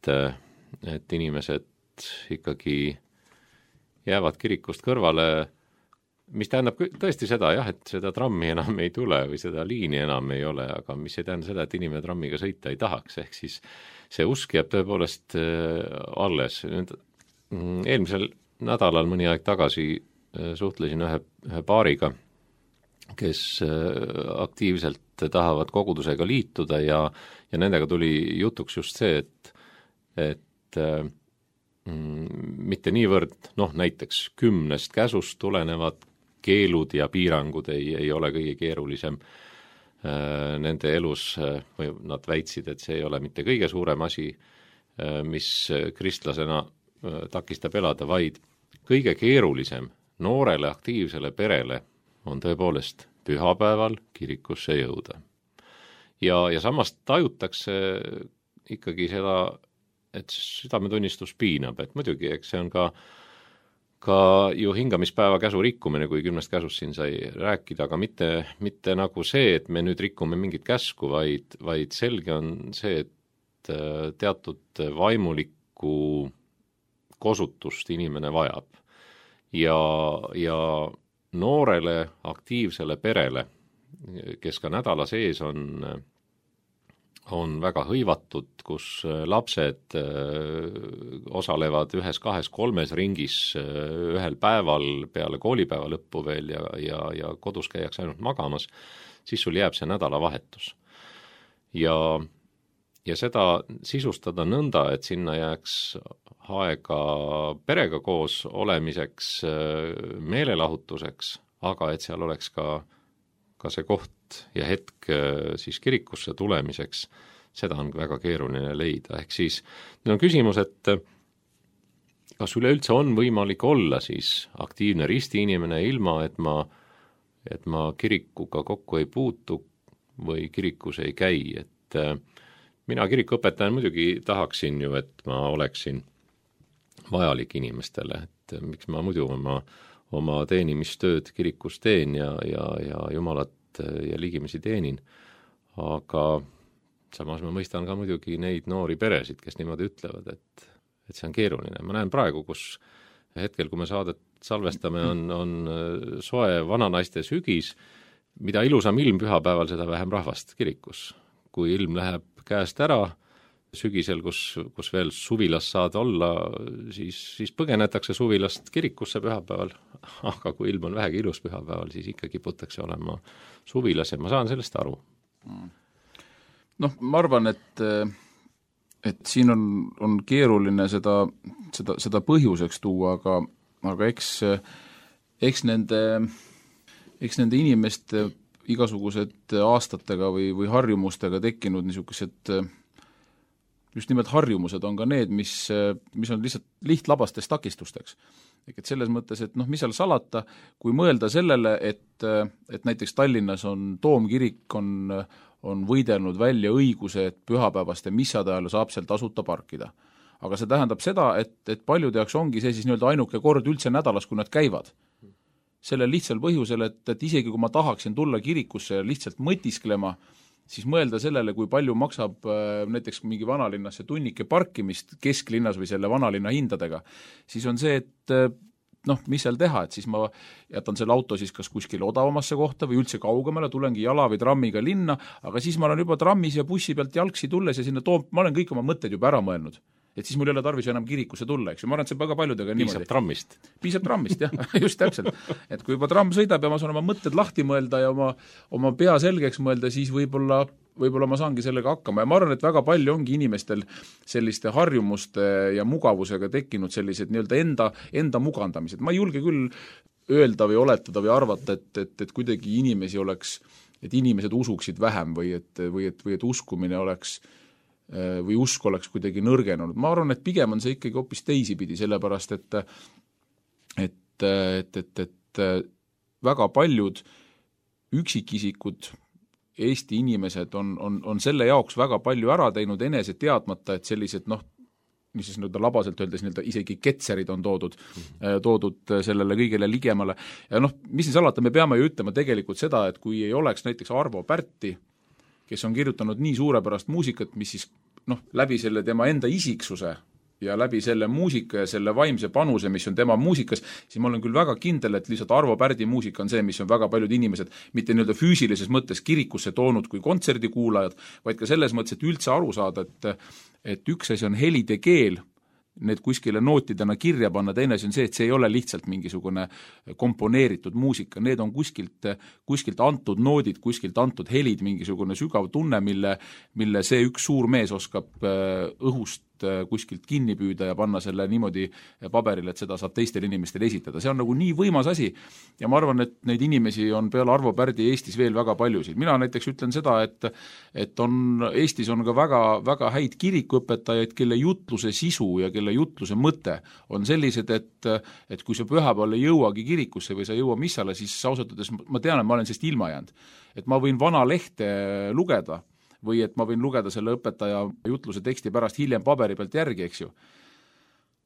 et inimesed ikkagi jäävad kirikust kõrvale, mis tähendab tõesti seda, et seda trammi enam ei tule või seda liini enam ei ole, aga mis ei tähenda seda, et inimene trammiga sõita ei tahaks, ehk siis see usk jääb tõepoolest alles. Eelmisel nädalal mõni aeg tagasi suhtlesin ühe paariga, kes aktiivselt tahavad kogudusega liituda ja nendega tuli jutuks just see, et mitte niivõrd, näiteks 10 käsust tulenevad keelud ja piirangud ei ole kõige keerulisem nende elus, või nad väitsid, et see ei ole mitte kõige suurem asi, mis kristlasena takistab elada, vaid kõige keerulisem noorele aktiivsele perele on tõepoolest pühapäeval kirikusse jõuda. Ja samas tajutakse ikkagi seda, et südametunnistus piinab, et muidugi, eks see on ka ju hingamispäeva käsu rikkumine, kui 10 käsust siin sai rääkida, aga mitte nagu see, et me nüüd rikume mingit käsku, vaid selge on see, et teatud vaimulikku kosutust inimene vajab. Ja noorele aktiivsele perele, kes ka nädala sees on väga hõivatud, kus lapsed osalevad 1, 2, 3 ringis ühel päeval peale koolipäeva lõppu veel ja kodus käiakse ainult magamas, siis sul jääb see nädalavahetus. Ja seda sisustada nõnda, et sinna jääks aega perega koos olemiseks, meelelahutuseks, aga et seal oleks ka see koht ja hetk siis kirikusse tulemiseks, seda on väga keeruline leida. Ehk siis on küsimus, et kas üleüldse on võimalik olla siis aktiivne ristiinimene ilma, et ma kirikuga kokku ei puutu või kirikus ei käi. Et mina kirikuõpetajana muidugi tahaksin ju, et ma oleksin vajalik inimestele, et miks ma muidu oma teenimistööd kirikus teen ja Jumalat ja ligimisi teenin, aga samas ma mõistan ka muidugi neid noori peresid, kes niimoodi ütlevad, et see on keeruline. Ma näen praegu, kus hetkel, kui me saadet salvestame, on soe vananaiste sügis, mida ilusam ilm pühapäeval, seda vähem rahvast kirikus. Kui ilm läheb käest ära, sügisel, kus veel suvilas saad olla, siis põgenetakse suvilast kirikusse pühapäeval, aga kui ilm on vähegi ilus pühapäeval, siis ikka kiputakse olema suvilas ja ma saan sellest aru. Ma arvan, et siin on keeruline seda põhjuseks tuua, aga eks nende inimeste igasugused aastatega või harjumustega tekkinud niisugused just nimelt harjumused on ka need, mis on lihtsalt lihtlabastest takistusteks. Et selles mõttes, et mis seal salata, kui mõelda sellele, et näiteks Tallinnas on Toomkirik on võidelnud välja õiguse, et pühapäevaste missade ajal saab seal tasuta parkida. Aga see tähendab seda, et paljude jaoks ongi see siis nii-öelda ainuke kord üldse nädalas, kui nad käivad. Sellel lihtsal põhjusel, et isegi kui ma tahaksin tulla kirikusse lihtsalt mõtisklema, siis mõelda sellele, kui palju maksab näiteks mingi vanalinnas see tunnike parkimist kesklinnas või selle vanalinna hindadega, siis on see, et mis seal teha, et siis ma jätan selle auto siis kas kuskil odavamasse kohta või üldse kaugemale, tulengi jala või trammiga linna, aga siis ma olen juba trammis ja bussi pealt jalgsi tulles ja sinna ma olen kõik oma mõtted juba ära mõelnud. Et siis mul ei ole tarvis enam kirikusse tulla, eks ju, ma arvan, et see väga paljudega niimoodi. Piisab trammist, jah, just täpselt. Et kui juba tramm sõidab ja ma saan oma mõtted lahti mõelda ja oma pea selgeks mõelda, siis võib-olla ma saangi sellega hakkama. Ja ma arvan, et väga palju ongi inimestel selliste harjumuste ja mugavusega tekkinud sellised nii-öelda enda mugandamised. Ma ei julge küll öelda või oletada või arvata, et kuidagi inimesi oleks, et inimesed usuksid vähem või et uskumine oleks või usk oleks kuidagi nõrgenud. Ma arvan, et pigem on see ikkagi hoopis teisipidi, sellepärast, et väga paljud üksikisikud, Eesti inimesed on selle jaoks väga palju ära teinud enese teadmata, et sellised, mis siis labaselt öeldes isegi ketserid on toodud sellele kõigele ligemale. Ja mis siin salata, me peame ju ütlema tegelikult seda, et kui ei oleks näiteks Arvo Pärti, kes on kirjutanud nii suurepärast muusikat, mis siis läbi selle tema enda isiksuse ja läbi selle muusika ja selle vaimse panuse, mis on tema muusikas, siis ma olen küll väga kindel, et lihtsalt Arvo Pärdi muusika on see, mis on väga paljud inimesed mitte nii-öelda füüsilises mõttes kirikusse toonud kui kontserdikuulajad, vaid ka selles mõttes, et üldse aru saada, et üks asi on helide keel, need kuskile nootidena kirja panna, teine asi on see, et see ei ole lihtsalt mingisugune komponeeritud muusika, need on kuskilt antud noodid, kuskilt antud helid, mingisugune sügav tunne, mille see üks suur mees oskab õhust kuskilt kinni püüda ja panna selle niimoodi paberile, et seda saab teistel inimestel esitada. See on nagu nii võimas asi ja ma arvan, et neid inimesi on peale Arvo Pärdi Eestis veel väga paljusid. Mina näiteks ütlen seda, et Eestis on ka väga, väga häid kirikuõpetajaid, kelle jutluse sisu ja kelle jutluse mõte on sellised, et kui sa pühapäeval ei jõuagi kirikusse või sa ei jõua missale, siis ausalt öeldes ma tean, et ma olen sellest ilma jäänud. Et ma võin vana lehte lugeda või et ma võin lugeda selle õpetaja jutluse teksti pärast hiljem paberi pealt järgi, eks ju.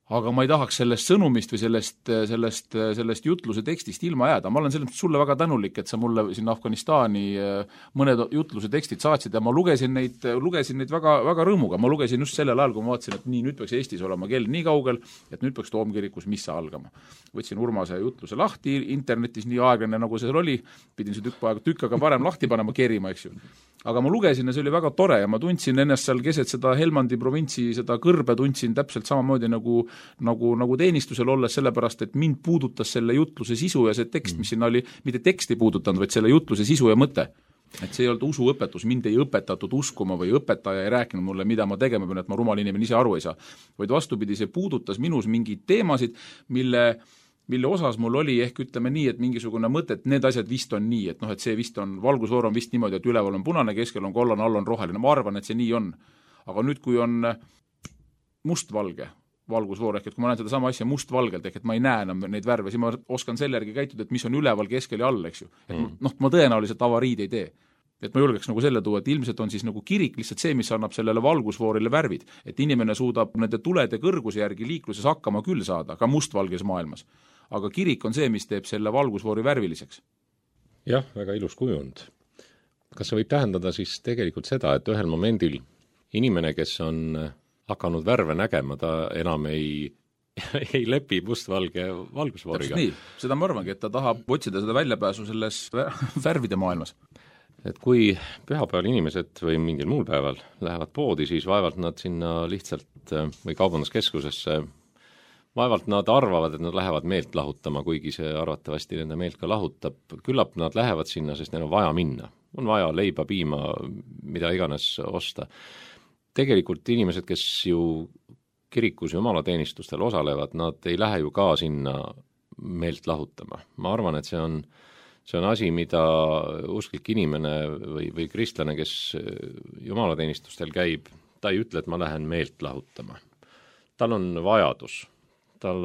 aga ma ei tahaks sellest sõnumist või sellest jutluse tekstist ilma jääda. Ma olen selles mõttes sulle väga tänulik, et sa mulle sinna Afganistani mõned jutluse tekstid saatsid ja ma lugesin neid väga, väga rõõmuga. Ma lugesin just sellel ajal, kui ma vaatasin, et nii, nüüd peaks Eestis olema kell nii kaugel, et nüüd peaks Toomkirikus missa algama. Võtsin Urmase jutluse lahti, internetis nii aeglane nagu see oli, pidin see tükk aega varem lahti panema kerima, eks ju. Aga ma lugesin ja see oli väga tore ja ma tundsin ennast seal keset seda Helmandi provintsi, seda kõrbe tundsin täpselt samamoodi nagu teenistusel olles, sellepärast, et mind puudutas selle jutluse sisu ja see tekst, mis siin oli, mitte teksti puudutanud, vaid selle jutluse sisu ja mõte. Et see ei olnud usuõpetus, mind ei õpetatud uskuma või õpetaja ei rääkinud mulle, mida ma tegema pean, et ma rumal inimene ise aru ei saa. Vaid vastupidi, see puudutas minus mingeid teemasid, mille osas mul oli ehk ütleme nii, et mingisugune mõte, et need asjad vist on nii, et et see vist on, valgusfoor on vist niimoodi, et üleval on punane, keskel on kollane, all on roheline. Ma arvan, et see nii on. Aga nüüd, kui on mustvalge valgusfoor, ehk et kui ma näen seda sama asja mustvalgelt, ehk et ma ei näe enam neid värve, siis ma oskan selle järgi käituda, et mis on üleval, keskel ja all, eks ju. Et ma tõenäoliselt avariid ei tee. Et ma julgeks nagu selle tuua, et ilmselt on siis nagu kirik lihtsalt see, mis annab sellele valgusfoorile värvid. Et inimene suudab nende tulede kõrguse järgi liikluses hakkama küll saada, ka mustvalges maailmas. Aga kirik on see, mis teeb selle valgusfoori värviliseks. Jah, väga ilus kujund. Kas see võib tähendada siis tegelikult seda, et ühel momendil inimene, kes on hakanud värve nägema, ta enam ei lepi mustvalge valgusfooriga? Täpselt nii, seda ma arvangi, et ta tahab otsida seda väljapääsu selles värvide maailmas. Et kui pühapäeval inimesed või mingil muul päeval lähevad poodi, siis vaevalt nad sinna lihtsalt või kaubanduskeskusesse vaevalt nad arvavad, et nad lähevad meelt lahutama, kuigi see arvatavasti nende meelt ka lahutab. Küllap nad lähevad sinna, sest neil on vaja minna. On vaja leiba, piima, mida iganes osta. Tegelikult inimesed, kes ju kirikus jumalateenistustel osalevad, nad ei lähe ju ka sinna meelt lahutama. Ma arvan, et see on asi, mida usklik inimene või kristlane, kes jumalateenistustel käib, ta ei ütle, et ma lähen meelt lahutama. Tal on vajadus, tal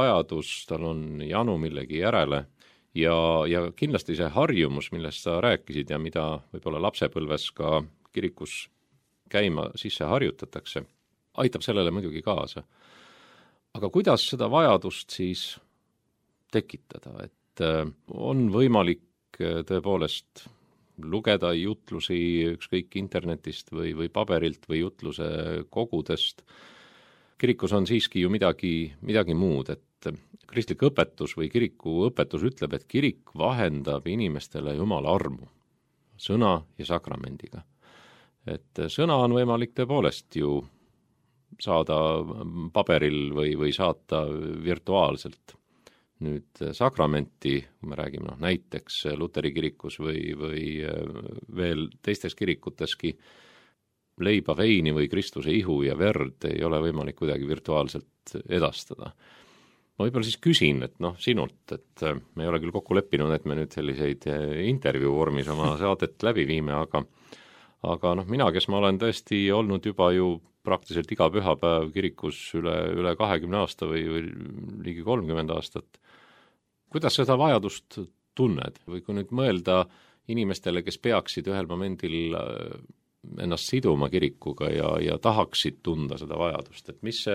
on janu millegi järele ja kindlasti see harjumus, millest sa rääkisid ja mida võib-olla lapsepõlves ka kirikus käima sisse harjutatakse, aitab sellele muidugi kaasa. Aga kuidas seda vajadust siis tekitada, et on võimalik tõepoolest lugeda jutlusi ükskõik internetist või paberilt või jutluse kogudest. Kirikus on siiski ju midagi muud, et kristlik õpetus või kiriku õpetus ütleb, et kirik vahendab inimestele Jumala armu, sõna ja sakramendiga. Et sõna on võimalik tõepoolest ju saada paberil või saata virtuaalselt. Nüüd sakramenti, kui me räägime näiteks Luteri kirikus või veel teistes kirikuteski, leiba, veini või Kristuse ihu ja verd ei ole võimalik kuidagi virtuaalselt edastada. Ma võib-olla siis küsin, et sinult, et me ei ole küll kokku leppinud, et me nüüd selliseid intervjuu vormis oma saadet läbi viime, aga mina, kes ma olen tõesti olnud juba ju praktiliselt iga pühapäev kirikus üle 20 aasta või ligi 30 aastat, kuidas seda vajadust tunned? Või kui nüüd mõelda inimestele, kes peaksid ühel momendil ennast siduma kirikuga ja tahaksid tunda seda vajadust, et mis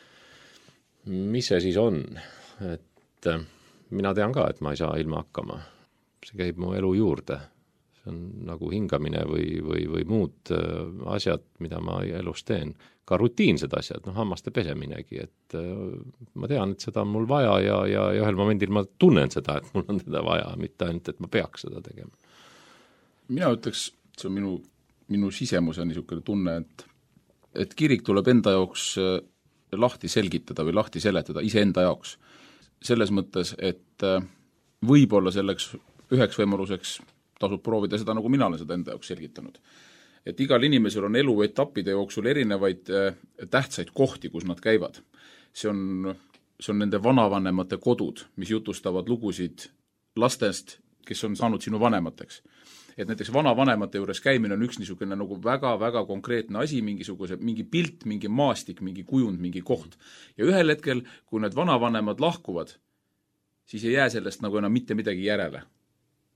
see siis on? Et mina tean ka, et ma ei saa ilma hakkama. See käib mu elu juurde. See on nagu hingamine või muud asjad, mida ma elus teen. Ka rutiinsed asjad, hammaste peseminegi, et ma tean, et seda on mul vaja ja ühel momendil ma tunnen seda, et mul on teda vaja, mitte ainult, et ma peaks seda tegema. Mina ütleks, see on minu sisemus on niisugune tunne, et kirik tuleb enda jaoks lahti selgitada või lahti seletada iseenda jaoks. Selles mõttes, et võib-olla selleks üheks võimaluseks tasub proovida seda, nagu mina olen seda enda jaoks selgitanud. Et igal inimesel on elu etappide jooksul erinevaid tähtsaid kohti, kus nad käivad. See on nende vanavanemate kodud, mis jutustavad lugusid lastest, kes on saanud sinu vanemateks. Et näiteks vanavanemate juures käimine on üks niisugune nagu väga-väga konkreetne asi, mingi pilt, mingi maastik, mingi kujund, mingi koht. Ja ühel hetkel, kui need vanavanemad lahkuvad, siis ei jää sellest nagu enam mitte midagi järele.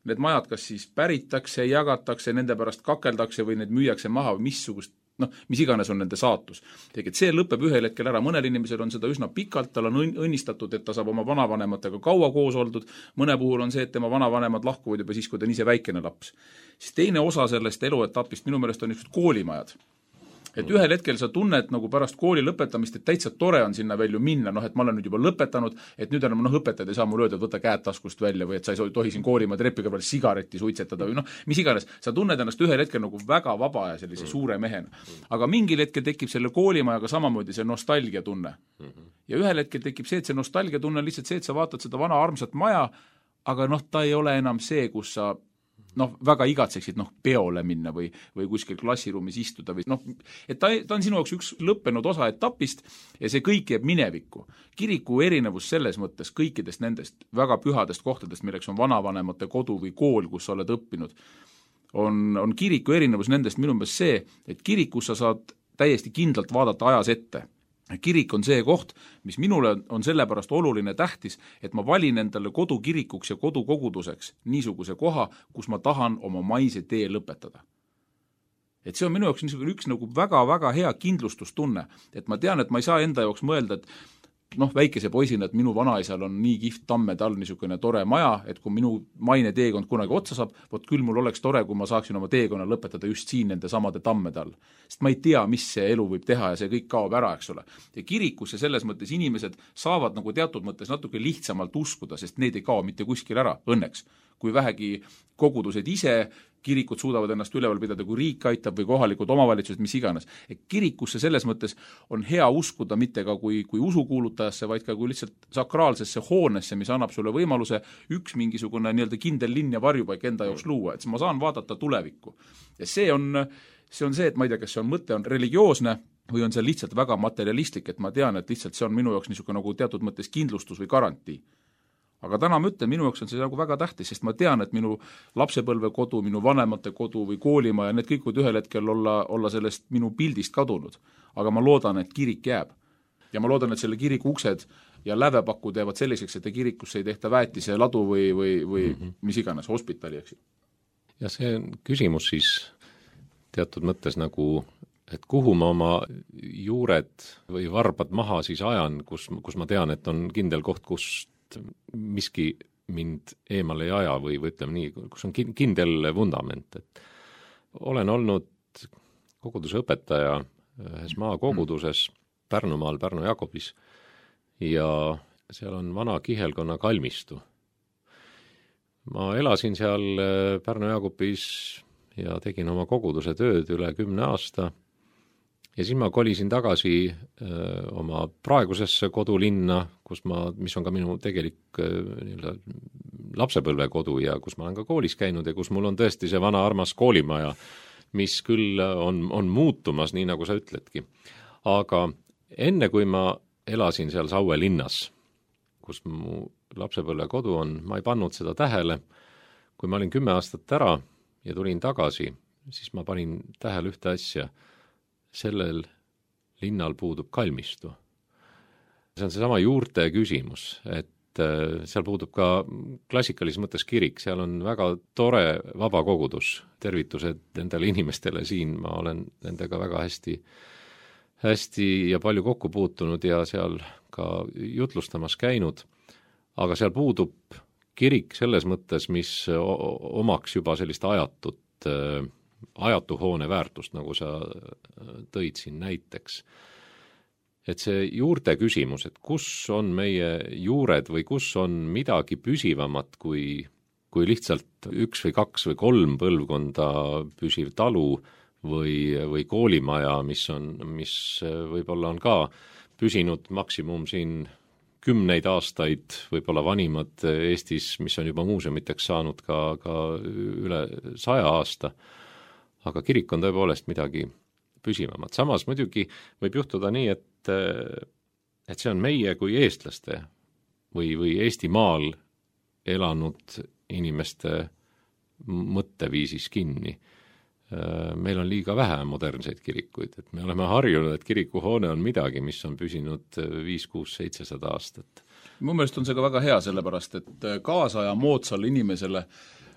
need majad kas siis päritakse, jagatakse, nende pärast kakeldakse või need müüakse maha või missugust, mis iganes on nende saatus. Tegelikult see lõpeb ühel hetkel ära, mõnel inimesel on seda üsna pikalt, tal on õnnistatud, et ta saab oma vanavanematega kaua koos oldud, mõne puhul on see, et tema vanavanemad lahkuvad juba siis, kui ta on ise väikene laps. Siis teine osa sellest eluetapist minu meelest on niisugused koolimajad. Et ühel hetkel sa tunned nagu pärast kooli lõpetamist, et täitsa tore on sinna veel ju minna, et ma olen nüüd juba lõpetanud, et nüüd enam õpetajad ei saa mul öelda, et võta käed taskust välja või et sa ei tohi siin koolimaa trepi kõrval sigaretti suitsetada või mis iganes. Sa tunned ennast ühel hetkel nagu väga vaba ja sellise suure mehena. Aga mingil hetkel tekib selle koolimajaga samamoodi see nostalgia tunne. Ja ühel hetkel tekib see, et see nostalgia tunne on lihtsalt see, et sa vaatad seda vana armsat maja, aga ta ei ole enam see, kus sa väga igatseksid peole minna või kuskil klassiruumis istuda või et ta on sinu jaoks üks lõppenud osa etapist ja see kõik jääb minevikku. Kiriku erinevus selles mõttes kõikidest nendest väga pühadest kohtadest, milleks on vanavanemate kodu või kool, kus sa oled õppinud, on kiriku erinevus nendest minu meelest see, et kirikus sa saad täiesti kindlalt vaadata ajas ette. Kirik on see koht, mis minule on sellepärast oluline tähtis, et ma valin endale kodukirikuks ja kodukoguduseks niisuguse koha, kus ma tahan oma maise tee lõpetada. Et see on minu jaoks üks nagu väga-väga hea kindlustustunne, et ma tean, et ma ei saa enda jaoks mõelda, et väikese poisina, et minu vanaisal on nii kihvt tammede all niisugune tore maja, et kui minu maine teekond kunagi otsa saab, vot küll mul oleks tore, kui ma saaksin oma teekonna lõpetada just siin nende samade tammede all. Sest ma ei tea, mis see elu võib teha ja see kõik kaob ära, eks ole. Ja kirikusse selles mõttes inimesed saavad nagu teatud mõttes natuke lihtsamalt uskuda, sest need ei kao mitte kuskil ära, õnneks. Kui vähegi kogudused ise, kirikud suudavad ennast üleval pidada, kui riik aitab või kohalikud omavalitsused, mis iganes. Et kirikusse selles mõttes on hea uskuda mitte ka kui usukuulutajasse, vaid ka kui lihtsalt sakraalsesse hoonesse, mis annab sulle võimaluse üks mingisugune nii-öelda kindel linn ja varjupaik enda jaoks luua, et ma saan vaadata tulevikku. Ja see on see, et ma ei tea, kas see on mõte, on religioosne või on see lihtsalt väga materialistlik, et ma tean, et lihtsalt see on minu jaoks niisugune nagu teatud mõttes kindlustus või garantii. Aga täna ma ütlen, minu jaoks on see nagu väga tähtis, sest ma tean, et minu lapsepõlve kodu, minu vanemate kodu või koolimaja, need kõik võivad ühel hetkel olla sellest minu pildist kadunud. Aga ma loodan, et kirik jääb. Ja ma loodan, et selle kiriku uksed ja lävepaku teevad selliseks, et kirikusse ei tehta väetise ladu või mis iganes, hospitali, eks. Ja see küsimus siis teatud mõttes nagu, et kuhu ma oma juured või varbad maha siis ajan, kus ma tean, et on kindel koht, kus miski mind eemale ei aja või ütleme nii, kus on kindel vundament. Et olen olnud koguduse õpetaja ühes maakoguduses Pärnumaal, Pärnu-Jakobis ja seal on vana kihelkonna kalmistu. Ma elasin seal Pärnu-Jakobis ja tegin oma koguduse tööd üle 10 aasta ja siis ma kolisin tagasi oma praegusesse kodulinna, mis on ka minu tegelik lapsepõlve kodu ja kus ma olen ka koolis käinud ja kus mul on tõesti see vana armas koolimaja, mis küll on muutumas, nii nagu sa ütledki. Aga enne kui ma elasin seal Saue linnas, kus mu lapsepõlve kodu on, ma ei pannud seda tähele. Kui ma olin 10 aastat ära ja tulin tagasi, siis ma panin tähele ühte asja. Sellel linnal puudub kalmistu. See on seesama juurte küsimus, et seal puudub ka klassikalises mõttes kirik, seal on väga tore vaba kogudus, tervitused nendele inimestele siin, ma olen nendega väga hästi ja palju kokku puutunud ja seal ka jutlustamas käinud, aga seal puudub kirik selles mõttes, mis omaks juba sellist ajatu hoone väärtust, nagu sa tõid siin näiteks. Et see juurte küsimus, et kus on meie juured või kus on midagi püsivamat kui lihtsalt 1 või 2 või 3 põlvkonda püsiv talu või koolimaja, mis võib-olla on ka püsinud maksimum siin 10 aastaid, võib-olla vanimad Eestis, mis on juba muuseumiteks saanud ka üle 100 aasta. Aga kirik on tõepoolest midagi püsivamat. Samas muidugi võib juhtuda nii, et see on meie kui eestlaste või Eestimaal elanud inimeste mõtteviisis kinni. Meil on liiga vähe modernseid kirikuid, et me oleme harjunud, et kirikuhoone on midagi, mis on püsinud 5, 6, 700 aastat. Mu meelest on see ka väga hea sellepärast, et kaasaja moodsal inimesele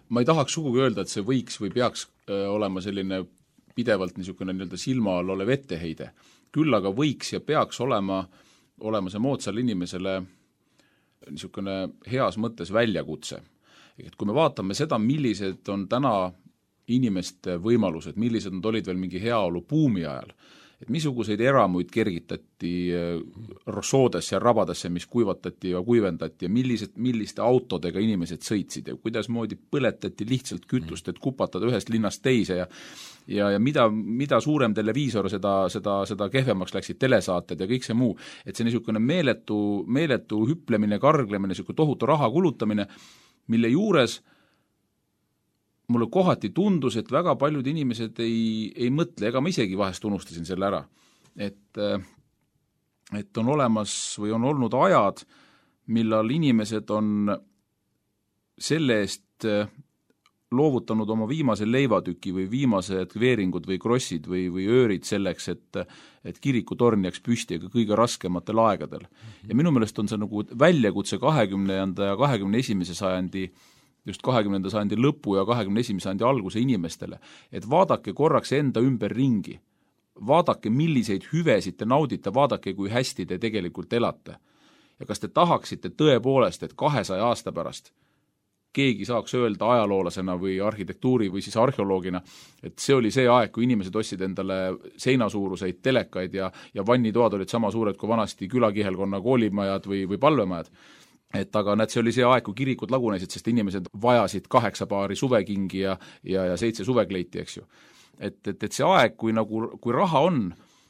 ma ei tahaks sugugi öelda, et see võiks või peaks olema selline pidevalt niisugune nii-öelda silma all olev etteheide. Küll aga võiks ja peaks olema see moodsale inimesele niisugune heas mõttes väljakutse. Et kui me vaatame seda, millised on täna inimeste võimalused, millised nad olid veel mingi heaolu buumi ajal, et missuguseid eramuid kergitati soodesse ja rabadesse, mis kuivatati ja kuivendati ja milliste autodega inimesed sõitsid ja kuidas moodi põletati lihtsalt kütust, et kupatada ühest linnast teise ja mida suurem televiisor, seda kehvemaks läksid telesaated ja kõik see muu. Et see niisugune meeletu hüplemine, karglemine, niisugune tohutu raha kulutamine, mille juures mulle kohati tundus, et väga paljud inimesed ei mõtle, ega ma isegi vahest unustasin selle ära, et on olemas või on olnud ajad, millal inimesed on selle eest loovutanud oma viimase leivatüki või viimased veeringud või krossid või öörid selleks, et kirikutorn jääks püsti ega kõige raskematel aegadel. Ja minu meelest on see nagu väljakutse 20. ja 21. sajandi just 20. sajandi lõpu ja 21. sajandi alguse inimestele, et vaadake korraks enda ümber ringi, vaadake, milliseid hüvesid te naudite, vaadake, kui hästi te tegelikult elate. Ja kas te tahaksite tõepoolest, et 200 aasta pärast keegi saaks öelda ajaloolasena või arhitektuuri või siis arheoloogina, et see oli see aeg, kui inimesed ostsid endale seinasuuruseid telekaid ja vannitoad olid sama suured kui vanasti külakihelkonna koolimajad või palvemajad. Et aga see oli see aeg, kui kirikud lagunesid, sest inimesed vajasid 8 paari suvekingi ja 7 suvekleiti, eks ju. Et see aeg, kui raha on,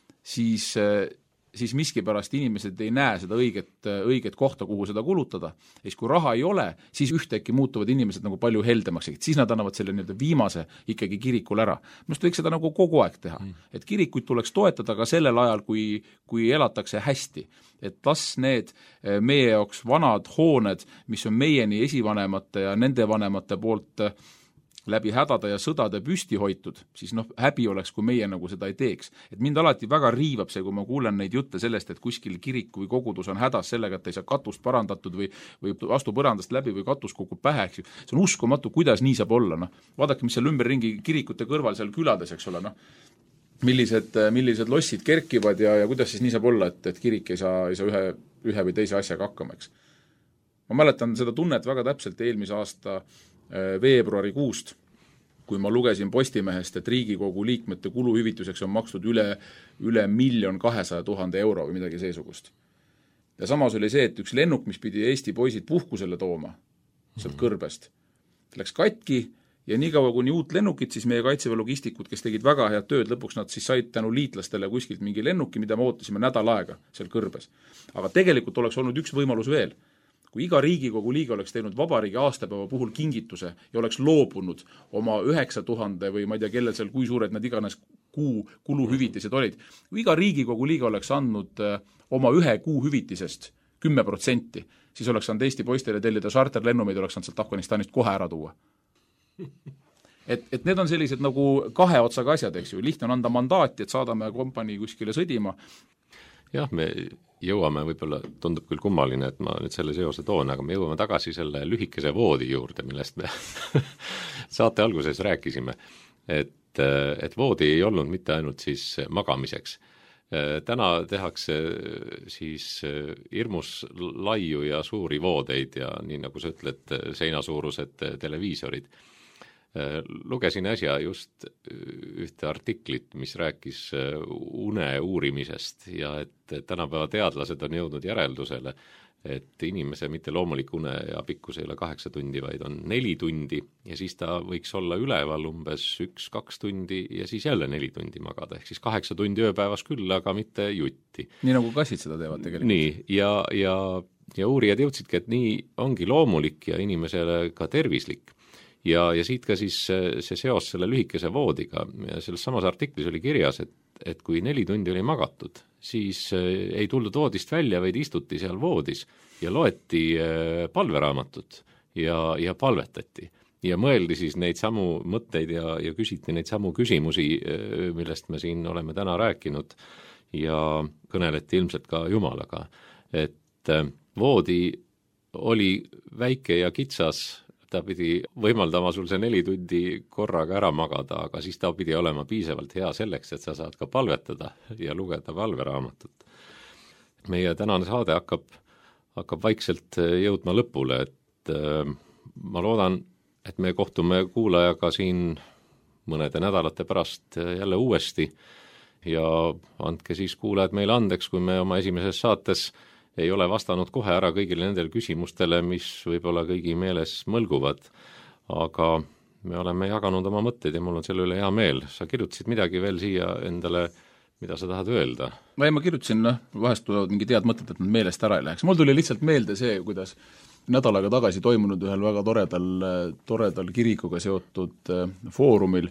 siis miskipärast inimesed ei näe seda õiget kohta, kuhu seda kulutada. Ja siis, kui raha ei ole, siis ühtäkki muutuvad inimesed nagu palju heldemaks, et siis nad annavad selle nii-öelda viimase ikkagi kirikul ära. Must võiks seda nagu kogu aeg teha. Et kirikuid tuleks toetada ka sellel ajal, kui elatakse hästi. Et las need meie jaoks vanad hooned, mis on meieni esivanemate ja nende vanemate poolt läbi hädade ja sõdade püsti hoitud, siis häbi oleks, kui meie nagu seda ei teeks. Et mind alati väga riivab see, kui ma kuulen neid jutte sellest, et kuskil kirik või kogudus on hädas sellega, et ei saa katust parandatud või astu põrandast läbi või katus kukub pähe, eks ju. See on uskumatu, kuidas nii saab olla. Vaadake, mis seal ümberringi kirikute kõrval seal külades, eks ole, millised lossid kerkivad ja kuidas siis nii saab olla, et kirik ei saa ühe või teise asjaga hakkama, eks. Ma mäletan seda tunnet väga täpselt eelmise aasta veebruarikuust, kui ma lugesin Postimehest, et Riigikogu liikmete kuluhüvituseks on makstud üle 1 200 000 euro või midagi seesugust. Ja samas oli see, et üks lennuk, mis pidi Eesti poisid puhkusele tooma sealt Kõrbest, läks katki ja nii kaua kuni uut lennukit, siis meie kaitseväe logistikud, kes tegid väga head tööd, lõpuks nad siis said tänu liitlastele kuskilt mingi lennuki, mida me ootasime nädal aega seal Kõrbes. Aga tegelikult oleks olnud üks võimalus veel. Kui iga Riigikogu liige oleks teinud vabariigi aastapäeva puhul kingituse ja oleks loobunud oma 9000 või ma ei tea, kellel seal kui suured nad iganes kuu kuluhüvitised olid, kui iga Riigikogu liige oleks andnud oma 1 kuu hüvitisest 10%, siis oleks saanud Eesti poistele tellida charterlennumeid, oleks saanud sealt Afganistanist kohe ära tuua. Et need on sellised nagu kahe otsaga asjad, eks ju. Lihtne on anda mandaati, et saadame kompanii kuskile sõdima. Jah, me jõuame, võib-olla tundub küll kummaline, et ma nüüd selle seose toon, aga me jõuame tagasi selle lühikese voodi juurde, millest me saate alguses rääkisime, et voodi ei olnud mitte ainult siis magamiseks. Täna tehakse siis hirmus laiu ja suuri voodeid ja nii nagu sa ütled, seinasuurused televiisorid. Lugesin äsja just ühte artiklit, mis rääkis une uurimisest ja et tänapäeva teadlased on jõudnud järeldusele, et inimese mitte loomulik une ja pikkus ei ole 8 tundi, vaid on 4 tundi ja siis ta võiks olla üleval umbes 1-2 tundi ja siis jälle 4 tundi magada, ehk siis 8 tundi ööpäevas küll, aga mitte jutti. Nii nagu kassid seda teevad tegelikult. Nii, ja uurijad jõudsidki, et nii ongi loomulik ja inimesele ka tervislik. Ja siit ka siis see seos selle lühikese voodiga ja selles samas artiklis oli kirjas, et kui 4 tundi oli magatud, siis ei tuldud voodist välja, vaid istuti seal voodis ja loeti palveraamatut ja palvetati. Ja mõeldi siis neid samu mõtteid ja küsiti neid samu küsimusi, millest me siin oleme täna rääkinud ja kõneleti ilmselt ka Jumalaga. Et voodi oli väike ja kitsas ta pidi võimaldama sul see 4 tundi korraga ära magada, aga siis ta pidi olema piisavalt hea selleks, et sa saad ka palvetada ja lugeda palveraamatut. Meie tänane saade hakkab vaikselt jõudma lõpule, et ma loodan, et me kohtume kuulajaga siin mõnede nädalate pärast jälle uuesti ja andke siis kuulajad meile andeks, kui me oma esimeses saates ei ole vastanud kohe ära kõigile nendele küsimustele, mis võib-olla kõigi meeles mõlguvad, aga me oleme jaganud oma mõtteid ja mul on selle üle hea meel. Sa kirjutasid midagi veel siia endale, mida sa tahad öelda? Ma kirjutasin, vahest tulevad mingi tead mõtted, et nad meelest ära ei läheks. Mul tuli lihtsalt meelde see, kuidas nädalaga tagasi toimunud ühel väga toredal kirikuga seotud foorumil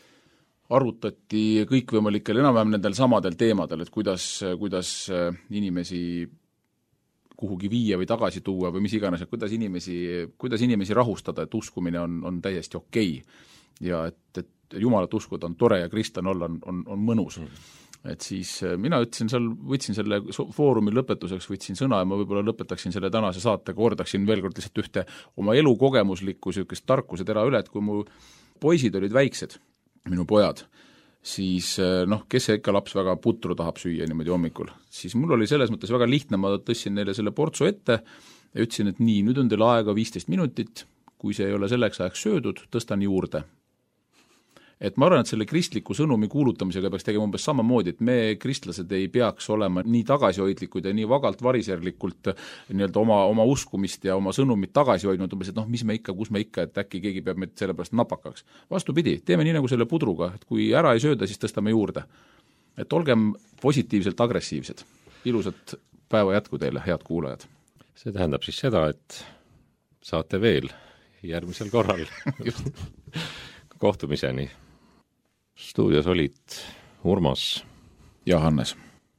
arutati kõikvõimalikel enam-vähem nendel samadel teemadel, et kuidas inimesi kuhugi viia või tagasi tuua või mis iganes, et kuidas inimesi rahustada, et uskumine on täiesti okei. Ja et Jumalat uskuda on tore ja kristlane olla on mõnus. Et siis mina võtsin selle foorumi lõpetuseks, võtsin sõna ja ma võib-olla lõpetaksin selle tänase saate, kordaksin veel kord lihtsalt ühte oma elukogemuslikku sükest tarkuse tera üle, et kui mu poisid olid väiksed, minu pojad, siis kes see ikka laps väga putru tahab süüa niimoodi hommikul, siis mul oli selles mõttes väga lihtne, ma tõssin neile selle portsu ette ja ütlesin, et nii, nüüd on teil aega 15 minutit, kui see ei ole selleks ajaks söödud, tõstan juurde. Et ma arvan, et selle kristliku sõnumi kuulutamisega peaks tegema umbes samamoodi, et me kristlased ei peaks olema nii tagasihoidlikud ja nii vagalt variserlikult nii-öelda oma uskumist ja oma sõnumit tagasi hoidnud, umbes, et mis me ikka, kus me ikka, et äkki keegi peab meid sellepärast napakaks. Vastupidi, teeme nii nagu selle pudruga, et kui ära ei sööda, siis tõstame juurde. Et olgem positiivselt agressiivsed. Ilusat päeva jätku teile, head kuulajad. See tähendab siis seda, et saate veel järgmisel korral. Kohtumiseni. Stuudios olid Urmas ja Hannes.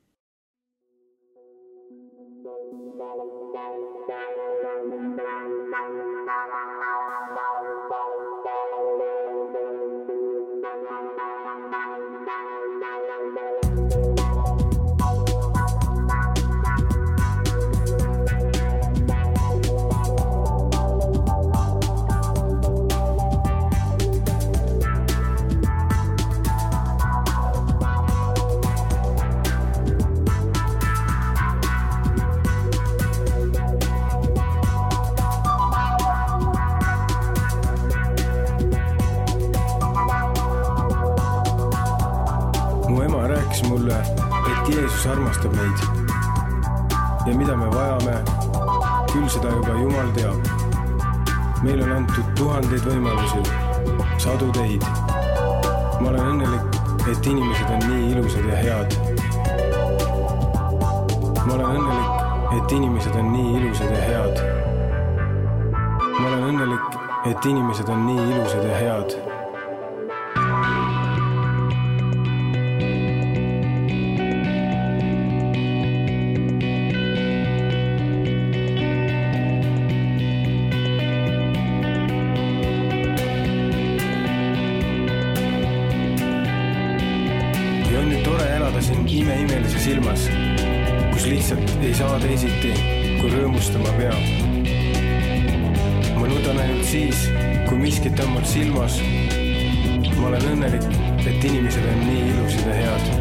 Mulle, et Jeesus armastab meid ja mida me vajame, küll seda juba Jumal teab. Meil on antud tuhandeid võimalusi, sadu teid. Ma olen õnnelik, et inimesed on nii ilusad ja head. Ma olen õnnelik, et inimesed on nii ilusad ja head. Ma olen õnnelik, et inimesed on nii ilusad ja head. Imeimelises ilmas, kus lihtsalt ei saa teisiti, kui rõõmustama peab. Ma nudan ainult siis, kui miskit on mul silmas. Ma olen õnnelik, et inimesed on nii ilusad ja head.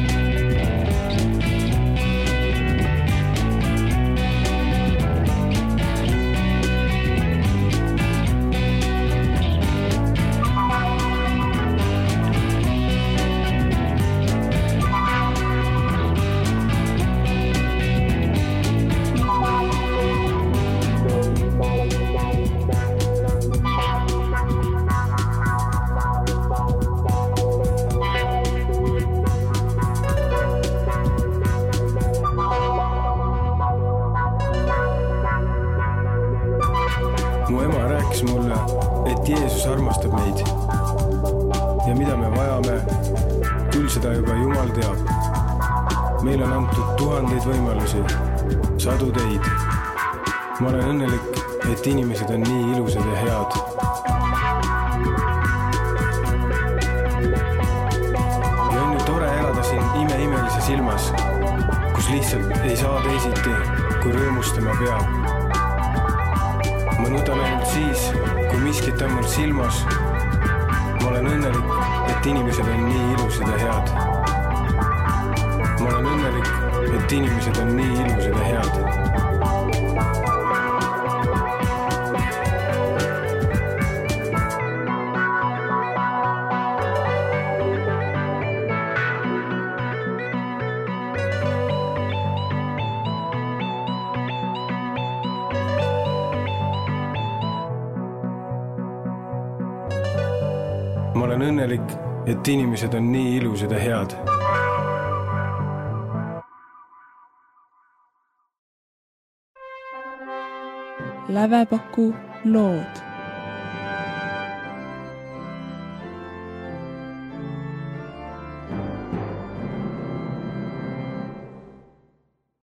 Mu ema rääkis mulle, et Jeesus armastab meid ja mida me vajame, küll seda juba Jumal teab. Meil on antud tuhandeid võimalusi, sadu teid. Ma olen õnnelik, et inimesed on nii ilusad ja head. Ja on ju tore elada siin imeimelises ilmas, kus lihtsalt ei saa teisiti, kui rõõmustama peab. Ma nudan ainult siis, kui miskit on mul silmas. Ma olen õnnelik, et inimesed on nii ilusad ja head. Ma olen õnnelik, et inimesed on nii ilusad ja head. Ma olen õnnelik, et inimesed on nii ilusad ja head. Lävepaku lood.